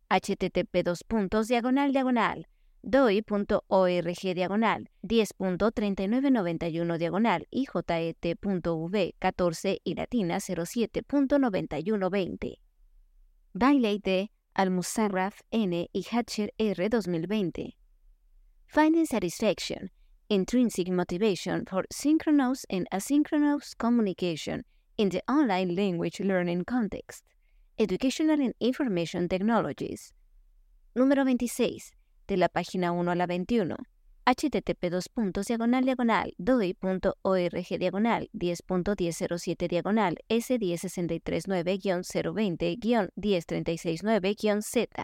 S1: http://doi.org/10.3991/IJET.V 14 y latina 07.9120. Bailey D., Al-Musarraf N. y Hatcher R. 2020. Finding Satisfaction, Intrinsic Motivation for Synchronous and Asynchronous Communication in the Online Language Learning Context. Educational and Information Technologies. Número 26, de la página 1 a la 21. http://doi.org/10.1007-1063.9-020-1036.9-Z.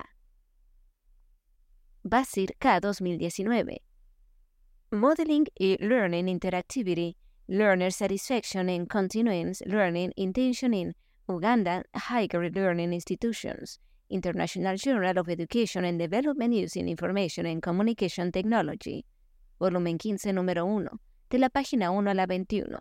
S1: Basir K. 2019. Modeling e-Learning Interactivity, Learner Satisfaction and Continuous Learning Intention in Uganda Higher Learning Institutions. International Journal of Education and Development Using Information and Communication Technology. Volumen 15, número 1, de la página 1 a la 21.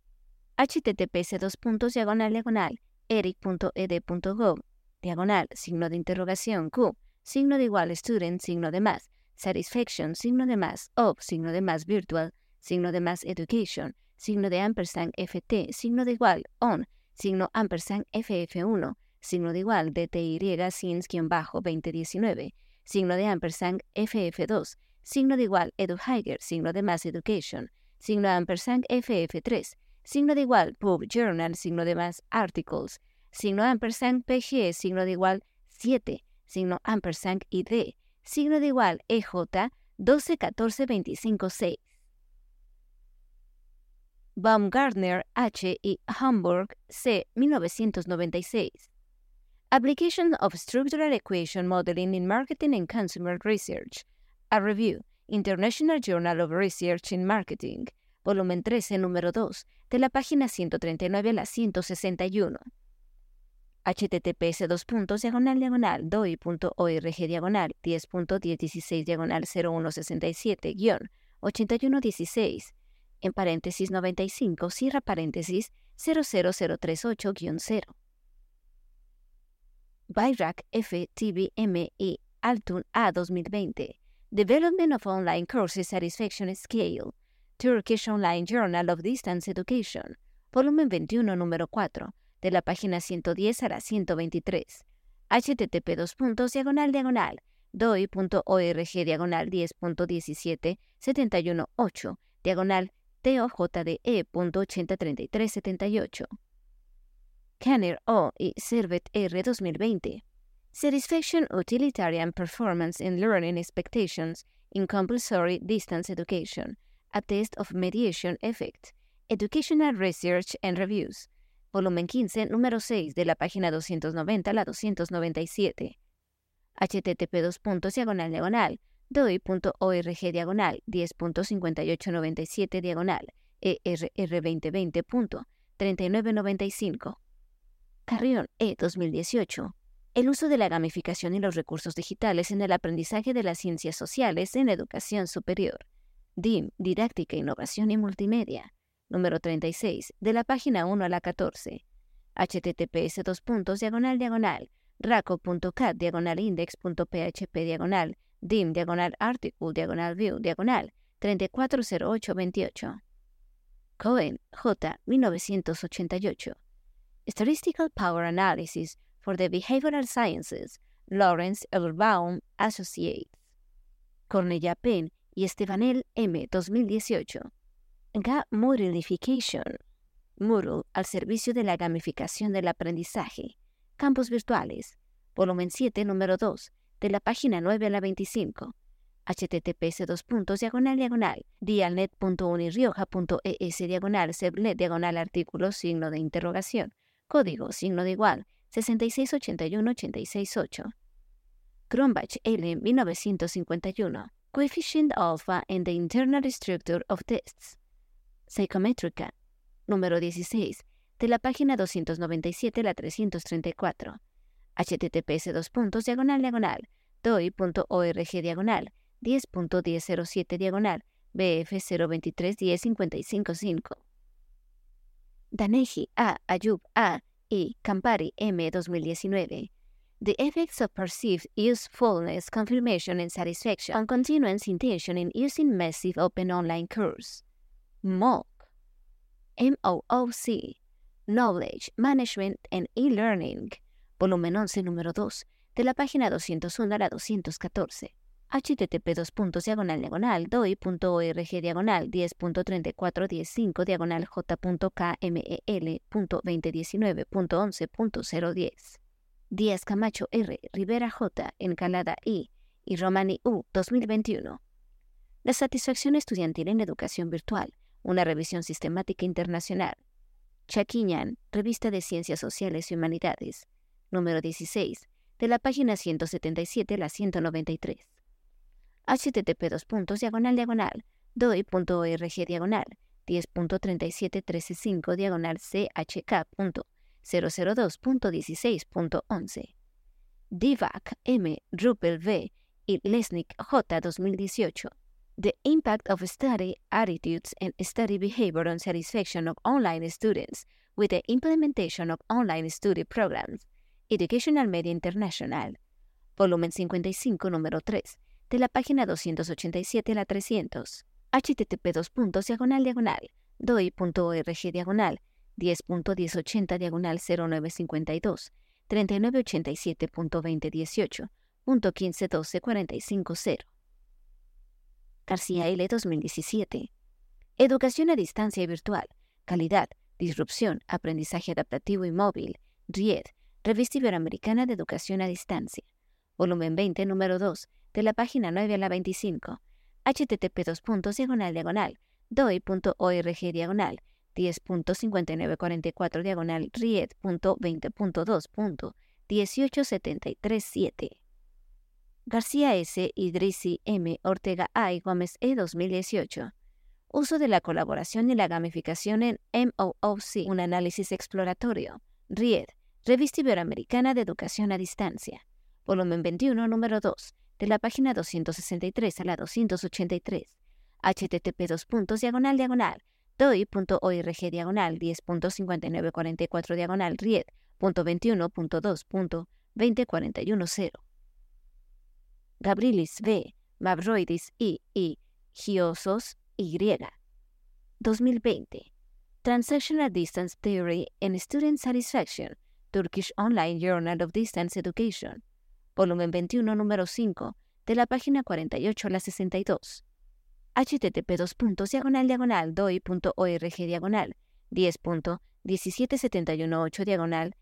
S1: https://eric.ed.gov, signo de interrogación Q, signo de igual student, signo de más, satisfaction, signo de más, of, signo de más virtual, signo de más education, signo de ampersand ft, signo de igual on, signo ampersand ff1, signo de igual DTY SINS-2019, signo de ampersand FF2, signo de igual EduHiger, signo de más Education, signo de ampersand FF3, signo de igual Pub Journal, signo de más Articles, signo de ampersand PG, signo de igual 7, signo ampersand ID, signo de igual EJ 12 14 25 6. Baumgartner H. y Hamburg C. 1996. Application of Structural Equation Modeling in Marketing and Consumer Research. A Review. International Journal of Research in Marketing. Volumen 13, número 2, de la página 139 a la 161. https://doi.org/10.1016/0167-8116 en paréntesis 95 cierra paréntesis 00038-0. Bayrak F. TBM y Altun A. 2020. Development of Online Courses Satisfaction Scale. Turkish Online Journal of Distance Education. Volumen 21, número 4, de la página 110 a la 123. http://doi.org/10.17/718 TOJDE.803378. Kanner O. y Servet R. 2020. Satisfaction, Utilitarian Performance and Learning Expectations in Compulsory Distance Education. A Test of Mediation Effect. Educational Research and Reviews. Volumen 15, número 6, de la página 290 a la 297. http://doi.org/10.2020/ERR2020.3995. Carrión E. 2018. El uso de la gamificación y los recursos digitales en el aprendizaje de las ciencias sociales en la educación superior. DIM, Didáctica, Innovación y Multimedia. Número 36, de la página 1 a la 14. https://raco.cat/index.php/dim/article/view/340828. Cohen J. 1988. Statistical Power Analysis for the Behavioral Sciences. Lawrence L. Baum Associates. Cornella Penn y Estebanel M. 2018. Moodleification. Moodle al servicio de la gamificación del aprendizaje. Campos virtuales. Volumen 7, número 2, de la página 9 a la 25. https://dialnet.unirioja.es/seblet/artículo signo de interrogación. Código signo de igual 6681868. Cronbach L. 1951. Coefficient Alpha and the Internal Structure of Tests. Psychometrica. Número 16, de la página 297 a la 334. https://doi.org/10.1007/BF0231055. Daneji A. Ayub A. y Campari M. 2019. The Effects of Perceived Usefulness, Confirmation and Satisfaction on Continuance Intention in Using Massive Open Online Course. MOOC. MOOC. Knowledge, Management and E-Learning. Volumen 11, número 2, de la página 201 a la 214. http://doi.org/10.3415/10.kmel.2019.11.010. Díaz Camacho R. Rivera J. Encalada I. y Romani U. 2021. La satisfacción estudiantil en educación virtual. Una revisión sistemática internacional. Chaquiñán, Revista de Ciencias Sociales y Humanidades. Número 16, de la página 177 a la 193. http://doi.org/10.3735/CHK.002.16.11. Divac M. Ruppel V. y Lesnick J. 2018. The Impact of Study Attitudes and Study Behavior on Satisfaction of Online Students with the Implementation of Online Study Programs. Educational Media International. Volumen 55, número 3, de la página 287 a la 300. http://doi.org/10.1080/0952 3987.2018 1.1512.45.0. García L. 2017. Educación a distancia y virtual. Calidad, disrupción, aprendizaje adaptativo y móvil. RIED, Revista Iberoamericana de Educación a Distancia. Volumen 20, número 2, de la página 9 a la 25. http://doi.org/ 10.5944 ried.20.2.18737. García S. Idrisi M. Ortega A. y Gómez E. 2018. Uso de la colaboración y la gamificación en MOOC, un análisis exploratorio. RIED, Revista Iberoamericana de Educación a Distancia. Volumen 21, número 2, de la página 263 a la 283. http://doi.org/ 10.5944 ried.21.2.2041.0. Gabrilis V. Mavroidis I. y Giosos Y. 2020. Transactional Distance Theory and Student Satisfaction, Turkish Online Journal of Distance Education. Volumen 21, número 5, de la página 48 a la 62. http://doi.org/ 10.17718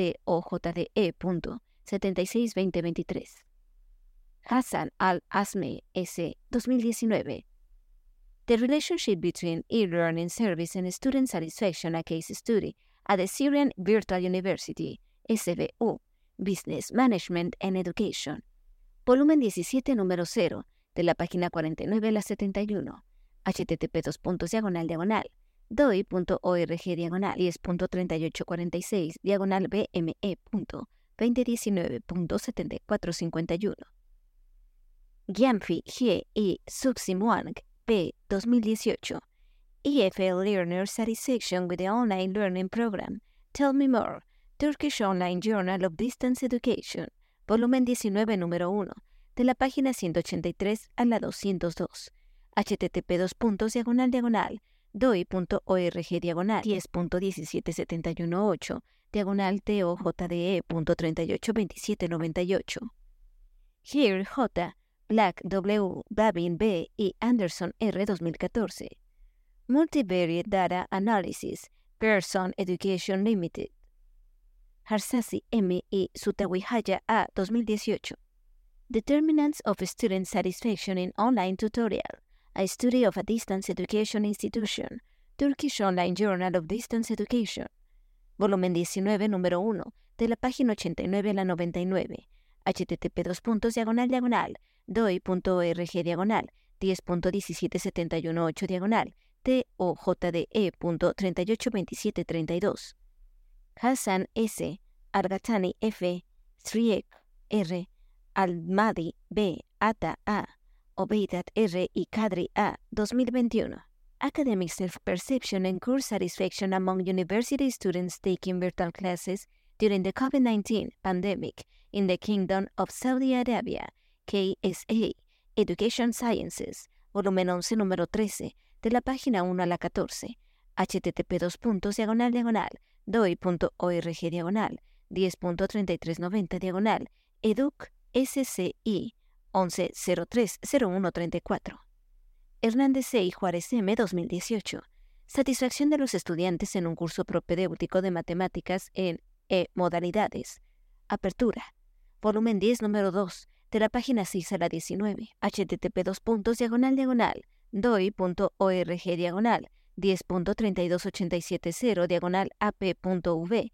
S1: TOJDE.762023. Hassan al-Asme S. 2019. The relationship between e-learning service and student satisfaction, a case study at the Syrian Virtual University, SVU, Business Management and Education. Volumen 17, número 0, de la página 49 a la 71. http://doi.org/ 10.3846 BME.2019.7451. Gyamfi Hie y Suxim Wang P. 2018. EFL Learner Satisfaction with the Online Learning Program. Tell Me More. Turkish Online Journal of Distance Education. Volumen 19, número 1, de la página 183 a la 202. http://doi.org/ 10.17718 TOJDE.382798. Here J. Black W. Babin B. y Anderson R. 2014. Multivariate Data Analysis, Pearson Education Limited. Harsasi M. y Sutawihaya A. 2018. Determinants of Student Satisfaction in Online Tutorial, a Study of a Distance Education Institution, Turkish Online Journal of Distance Education. Volumen 19, número 1, de la página 89 a la 99. http://doi.org/ 10.17718 TOJDE.382732. Hassan S. Argatani F. Sriek R. Al-Mahdi B. Ata A. Obeidat R. y Kadri A. 2021. Academic Self-Perception and Course Satisfaction among University Students taking virtual classes during the COVID-19 pandemic in the Kingdom of Saudi Arabia, KSA, Education Sciences, volumen 11, número 13, de la página 1 a la 14, http://doi.org/ 10.3390 educ SCI 11030134. Hernández C. y Juárez M. 2018. Satisfacción de los estudiantes en un curso propedéutico de matemáticas en modalidades. Apertura. Volumen 10, número 2, de la página 6 a la 19. http://doi.org/ 10.3287.0 ap.v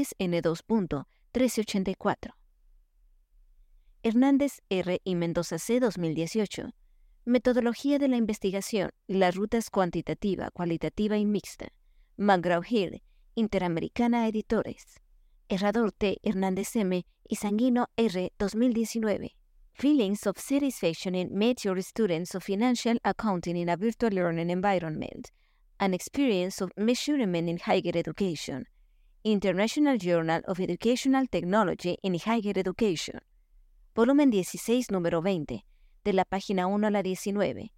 S1: 10n2.1384. Hernández R. y Mendoza C. 2018. Metodología de la investigación, las rutas cuantitativa, cualitativa y mixta. McGraw-Hill, Interamericana Editores. Herrador T. Hernández M. y Sanguino R. 2019. Feelings of Satisfaction in Mature Students of Financial Accounting in a Virtual Learning Environment. An Experience of Measurement in Higher Education. International Journal of Educational Technology in Higher Education. Volumen 16, número 20, de la página 1 a la 19.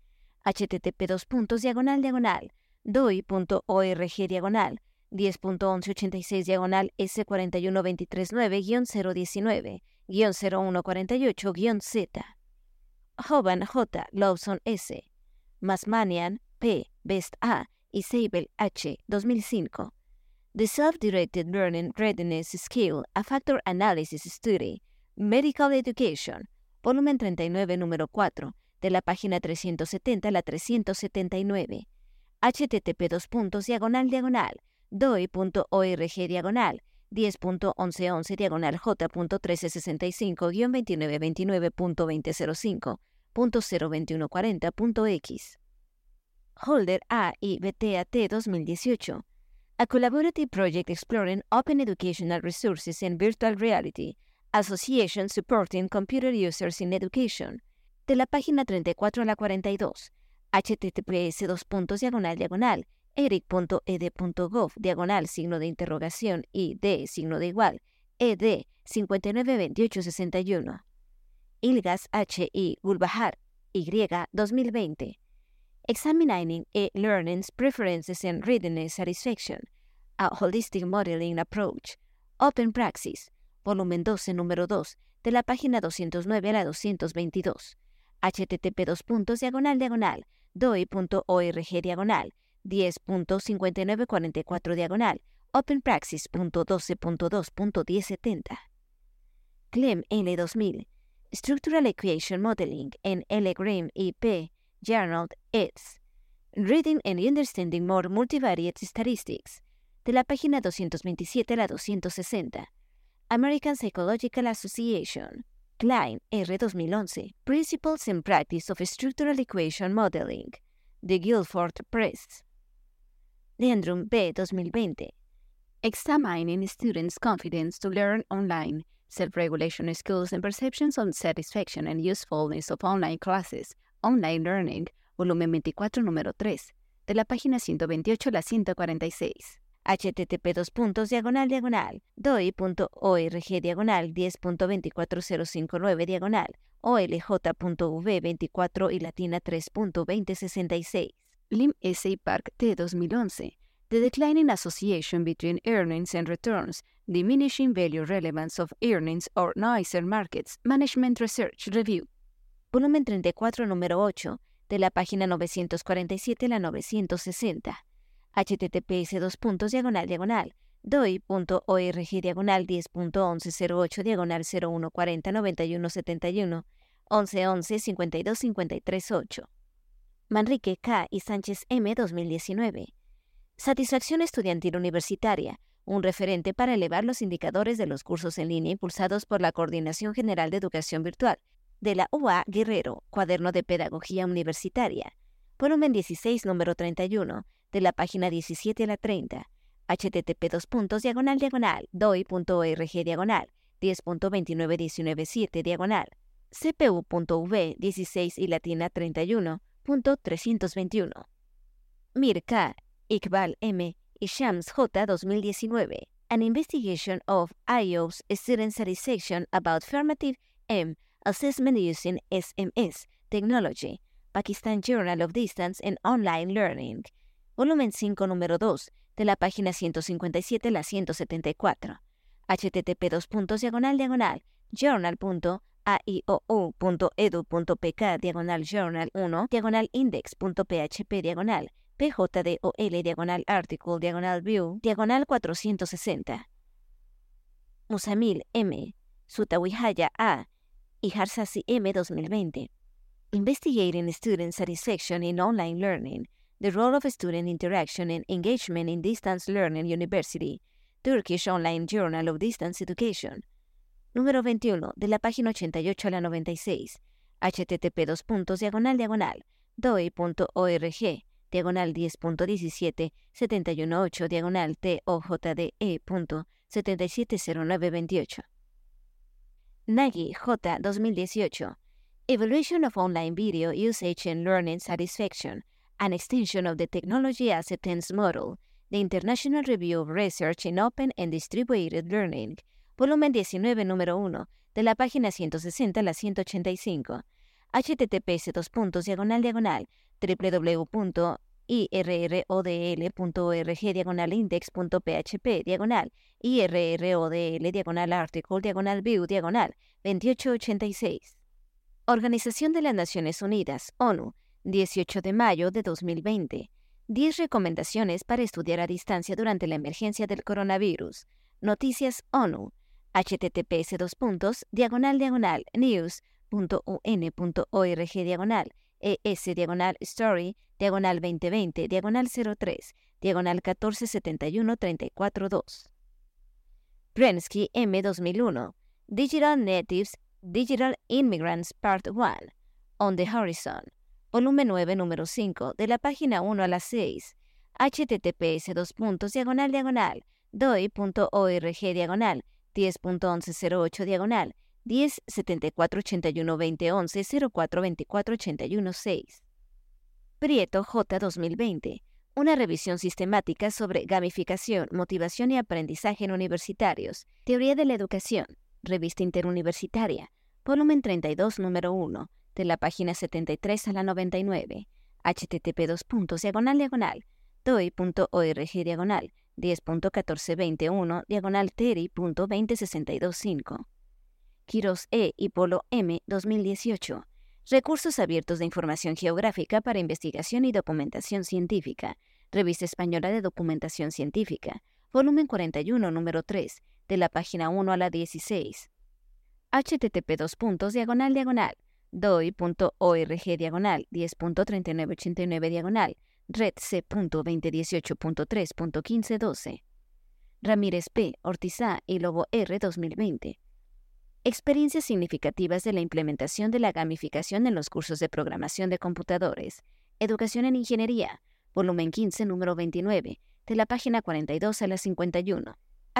S1: http://doi.org/ 10.1186 S41239-019 0148-Z. Hoban J. Lawson S. Masmanian P. Best A. y Seibel H. 2005. The Self-Directed Learning Readiness Skill, a Factor Analysis Study, Medical Education, volumen 39, número 4, de la página 370 a la 379. http://doi.org/10.1111/10.10.j.1365-2029-29.2005.02140.x. Holder A. y BTAT 2018. A Collaborative Project Exploring Open Educational Resources in Virtual Reality, Association Supporting Computer Users in Education, de la página 34 a la 42, https://eric.ed.gov/signo de interrogación y ed 592861. Ilgas H. y Gulbahar Y 2020. Examining e-Learning's Preferences and Readiness Satisfaction, a Holistic Modeling Approach, Open Praxis, volumen 12, número 2, de la página 209 a la 222, http://doi.org/10.5944 openpraxis.12.2.1070. Clem L. 2000. Structural Equation Modeling en L. Grimm y P. Jarnold eds. Reading and Understanding More Multivariate Statistics, de la página 227 a la 260. American Psychological Association. Klein R. 2011. Principles and Practice of Structural Equation Modeling, de Guilford Press. Leandrum B. 2020. Examining Students' Confidence to Learn Online, Self-Regulation Skills and Perceptions on Satisfaction and Usefulness of Online Classes, Online Learning, volumen 24, número 3, de la página 128 a la 146. http://doi.org/10.24059 /OLJ.V 24 y latina 3.2066. Lim S. y Park T. 2011. The Declining Association Between Earnings and Returns, Diminishing Value Relevance of Earnings or Noisy Markets, Management Research Review. Volumen 34, número 8, de la página 947 a la 960. https://doi.org/10.1108/01409171 1111-5253-8. Manrique K. y Sánchez M. 2019. Satisfacción estudiantil universitaria, un referente para elevar los indicadores de los cursos en línea impulsados por la Coordinación General de Educación Virtual, de la UA Guerrero, Cuaderno de Pedagogía Universitaria, volumen 16, número 31, de la página 17 a la 30, http://doi.org/10.291917 cpu.v 16 y latina 31.321. Mir K., Iqbal M. y Shams J. 2019. An Investigation of IO's Student Satisfaction About Formative M. Assessment Using SMS Technology, Pakistan Journal of Distance and Online Learning, volumen 5, número 2, de la página 157 a la 174, http://journal.aioo.edu.pk/journal1/index.php/ pjdol/article/view /460. Musamil M. Sutawihaya A. y Harsasi M. 2020. Investigating Student Satisfaction in Online Learning, the Role of Student Interaction and Engagement in Distance Learning University, Turkish Online Journal of Distance Education. Número 21, de la página 88 a la 96, http://doi.org/10.17.8/TOJDE.770928. Nagy J. 2018. Evaluation of Online Video Usage and Learning Satisfaction, an Extension of the Technology Acceptance Model, the International Review of Research in Open and Distributed Learning, volumen 19, número 1, de la página 160 a la 185, https://www.iacc.org irrodl.org/index.php irrodl/article/view 2886. Organización de las Naciones Unidas, ONU, 18 de mayo de 2020. 10 recomendaciones para estudiar a distancia durante la emergencia del coronavirus. Noticias ONU. https://news.un.org/story/story/3/1471-342. Prensky M. 2001. Digital Natives, Digital Immigrants Part 1. On the Horizon. Volumen 9, número 5, de la página 1 a la 6. https://doi.org/10.1108/1074812011-04248116. Prieto J. 2020. Una revisión sistemática sobre gamificación, motivación y aprendizaje en universitarios. Teoría de la educación. Revista Interuniversitaria. Volumen 32, número 1. De la página 73 a la 99. http://doi.org/10.1421/teri.20625. Quiroz E. y Polo M. 2018. Recursos abiertos de información geográfica para investigación y documentación científica. Revista Española de Documentación Científica. Volumen 41, número 3. De la página 1 a la 16. http://doi.org/10.3989/redc.2018.3.1512. Ramírez P., Ortizá y Lobo R. 2020. Experiencias significativas de la implementación de la gamificación en los cursos de programación de computadores. Educación en Ingeniería. Volumen 15, número 29. De la página 42 a la 51.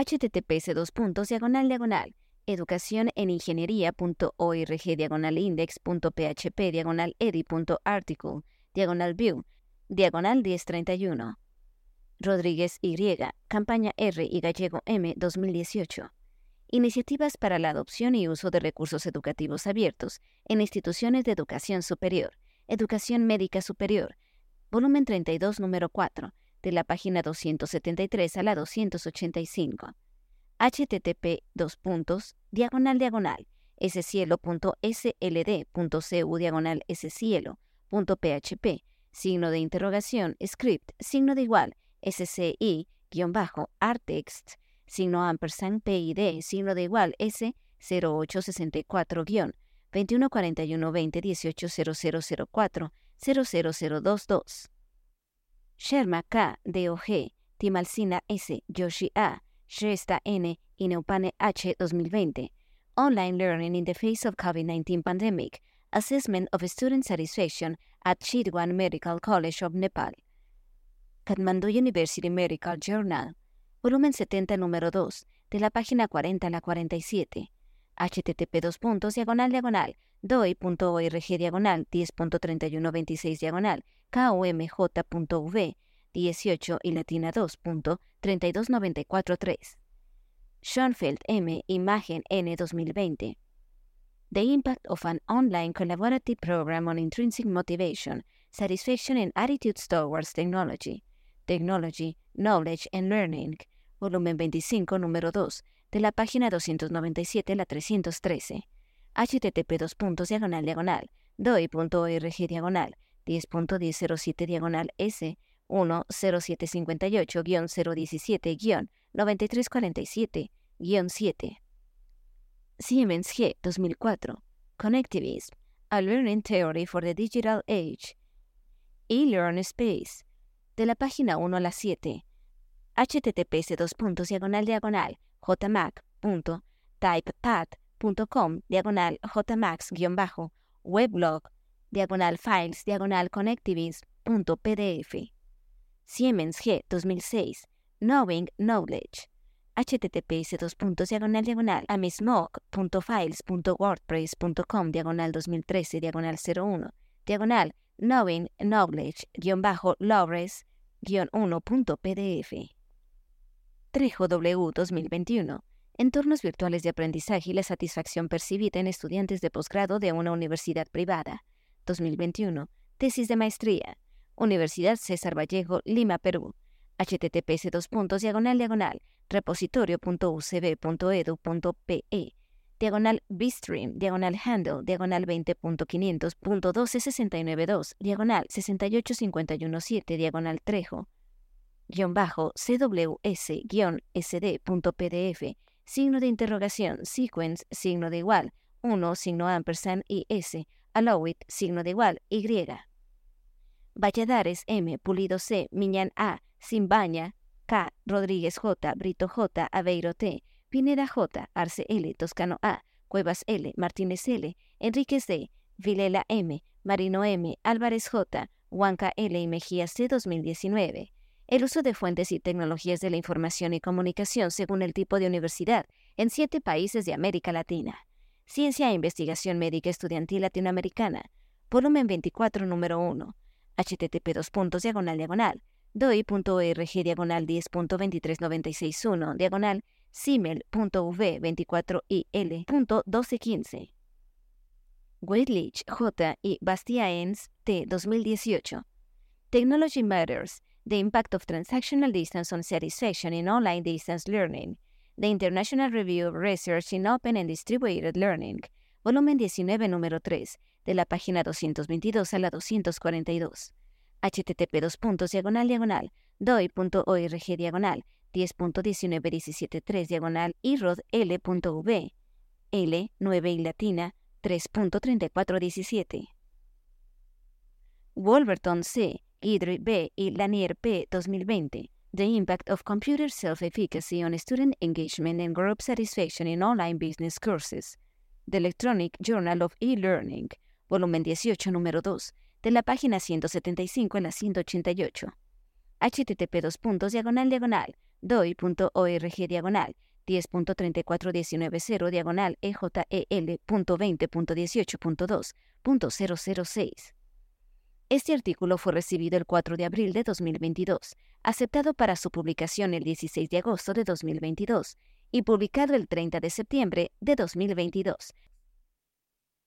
S1: https://educacioneningeniería.org/index.php/edi.article/view 1031. Rodríguez Y, Campaña R y Gallego M. 2018. Iniciativas para la adopción y uso de recursos educativos abiertos en instituciones de educación superior. Educación médica superior. Volumen 32, número 4. De la página 273 a la 285. http://scielo.sld.cu/scielo.php, signo de interrogación, script, signo de igual, sci-artext, signo ampersand PID, signo de igual S0864-214120180004-00022. Sherma K. DOG, Timalcina S. Yoshi A. Shrestha N. y Neupane H. 2020. Online Learning in the Face of COVID-19 Pandemic. Assessment of Student Satisfaction at Chitwan Medical College of Nepal. Kathmandu University Medical Journal. Volumen 70, número 2, de la página 40 a la 47. http://doi.org/10.3126/kumj.v 18 y latina 2.32943. Schoenfeld M. Imagen N. 2020. The Impact of an Online Collaborative Program on Intrinsic Motivation, Satisfaction and Attitudes Towards Technology. Technology, Knowledge and Learning. Volumen 25, número 2, de la página 297 a la 313. http://doi.org/10.1007-10-S1017-017-9347-7. Siemens G. 2004. Connectivism, a Learning Theory for the Digital Age. eLearn Space. De la página 1 a la 7. https://jmag.typepad.com/typepad.com/files/connectivism.pdf. Siemens G. 2006. Knowing Knowledge. https://amismog.files.wordpress.com/2013/01 Knowing Knowledge-Lowres-1.pdf. Trejo W. 2021. Entornos virtuales de aprendizaje y la satisfacción percibida en estudiantes de posgrado de una universidad privada. 2021. Tesis de maestría. Universidad César Vallejo, Lima, Perú. https://repositorio.ucb.edu.pe /Bstream, /handle, /20.500.1269.2, /68517, /Trejo, CWS-SD.pdf, signo de interrogación, sequence, signo de igual, 1, signo ampersand y S, allowit, signo de igual, Y. Valladares M, Pulido C, Miñán A, Simbaña K, Rodríguez J, Brito J, Aveiro T, Pineda J, Arce L, Toscano A, Cuevas L, Martínez L, Enríquez D, Vilela M, Marino M, Álvarez J, Huanca L y Mejía C 2019. El uso de fuentes y tecnologías de la información y comunicación según el tipo de universidad en 7 países de América Latina. Ciencia e Investigación Médica Estudiantil Latinoamericana. Volumen 24, número 1. http://doi.org/10.23961 /simel.v24il.1215. Weidlich J. y Bastiaens T. 2018. Technology Matters: The Impact of Transactional Distance on Satisfaction in Online Distance Learning. The International Review of Research in Open and Distributed Learning. Volumen 19, número 3, de la página 222 a la 242. http://doi.org/10.1917.3 /IROD-L.V L 9 y latina 3.3417. Wolverton C, Guidry B y Lanier P. 2020. The Impact of Computer Self-Efficacy on Student Engagement and Group Satisfaction in Online Business Courses. The Electronic Journal of E-Learning, volumen 18, número 2, de la página 175 a la 188. http://doi.org/10.3419.0 /EL.20.18.2.006. Este artículo fue recibido el 4 de abril de 2022, aceptado para su publicación el 16 de agosto de 2022 y publicado el 30 de septiembre de 2022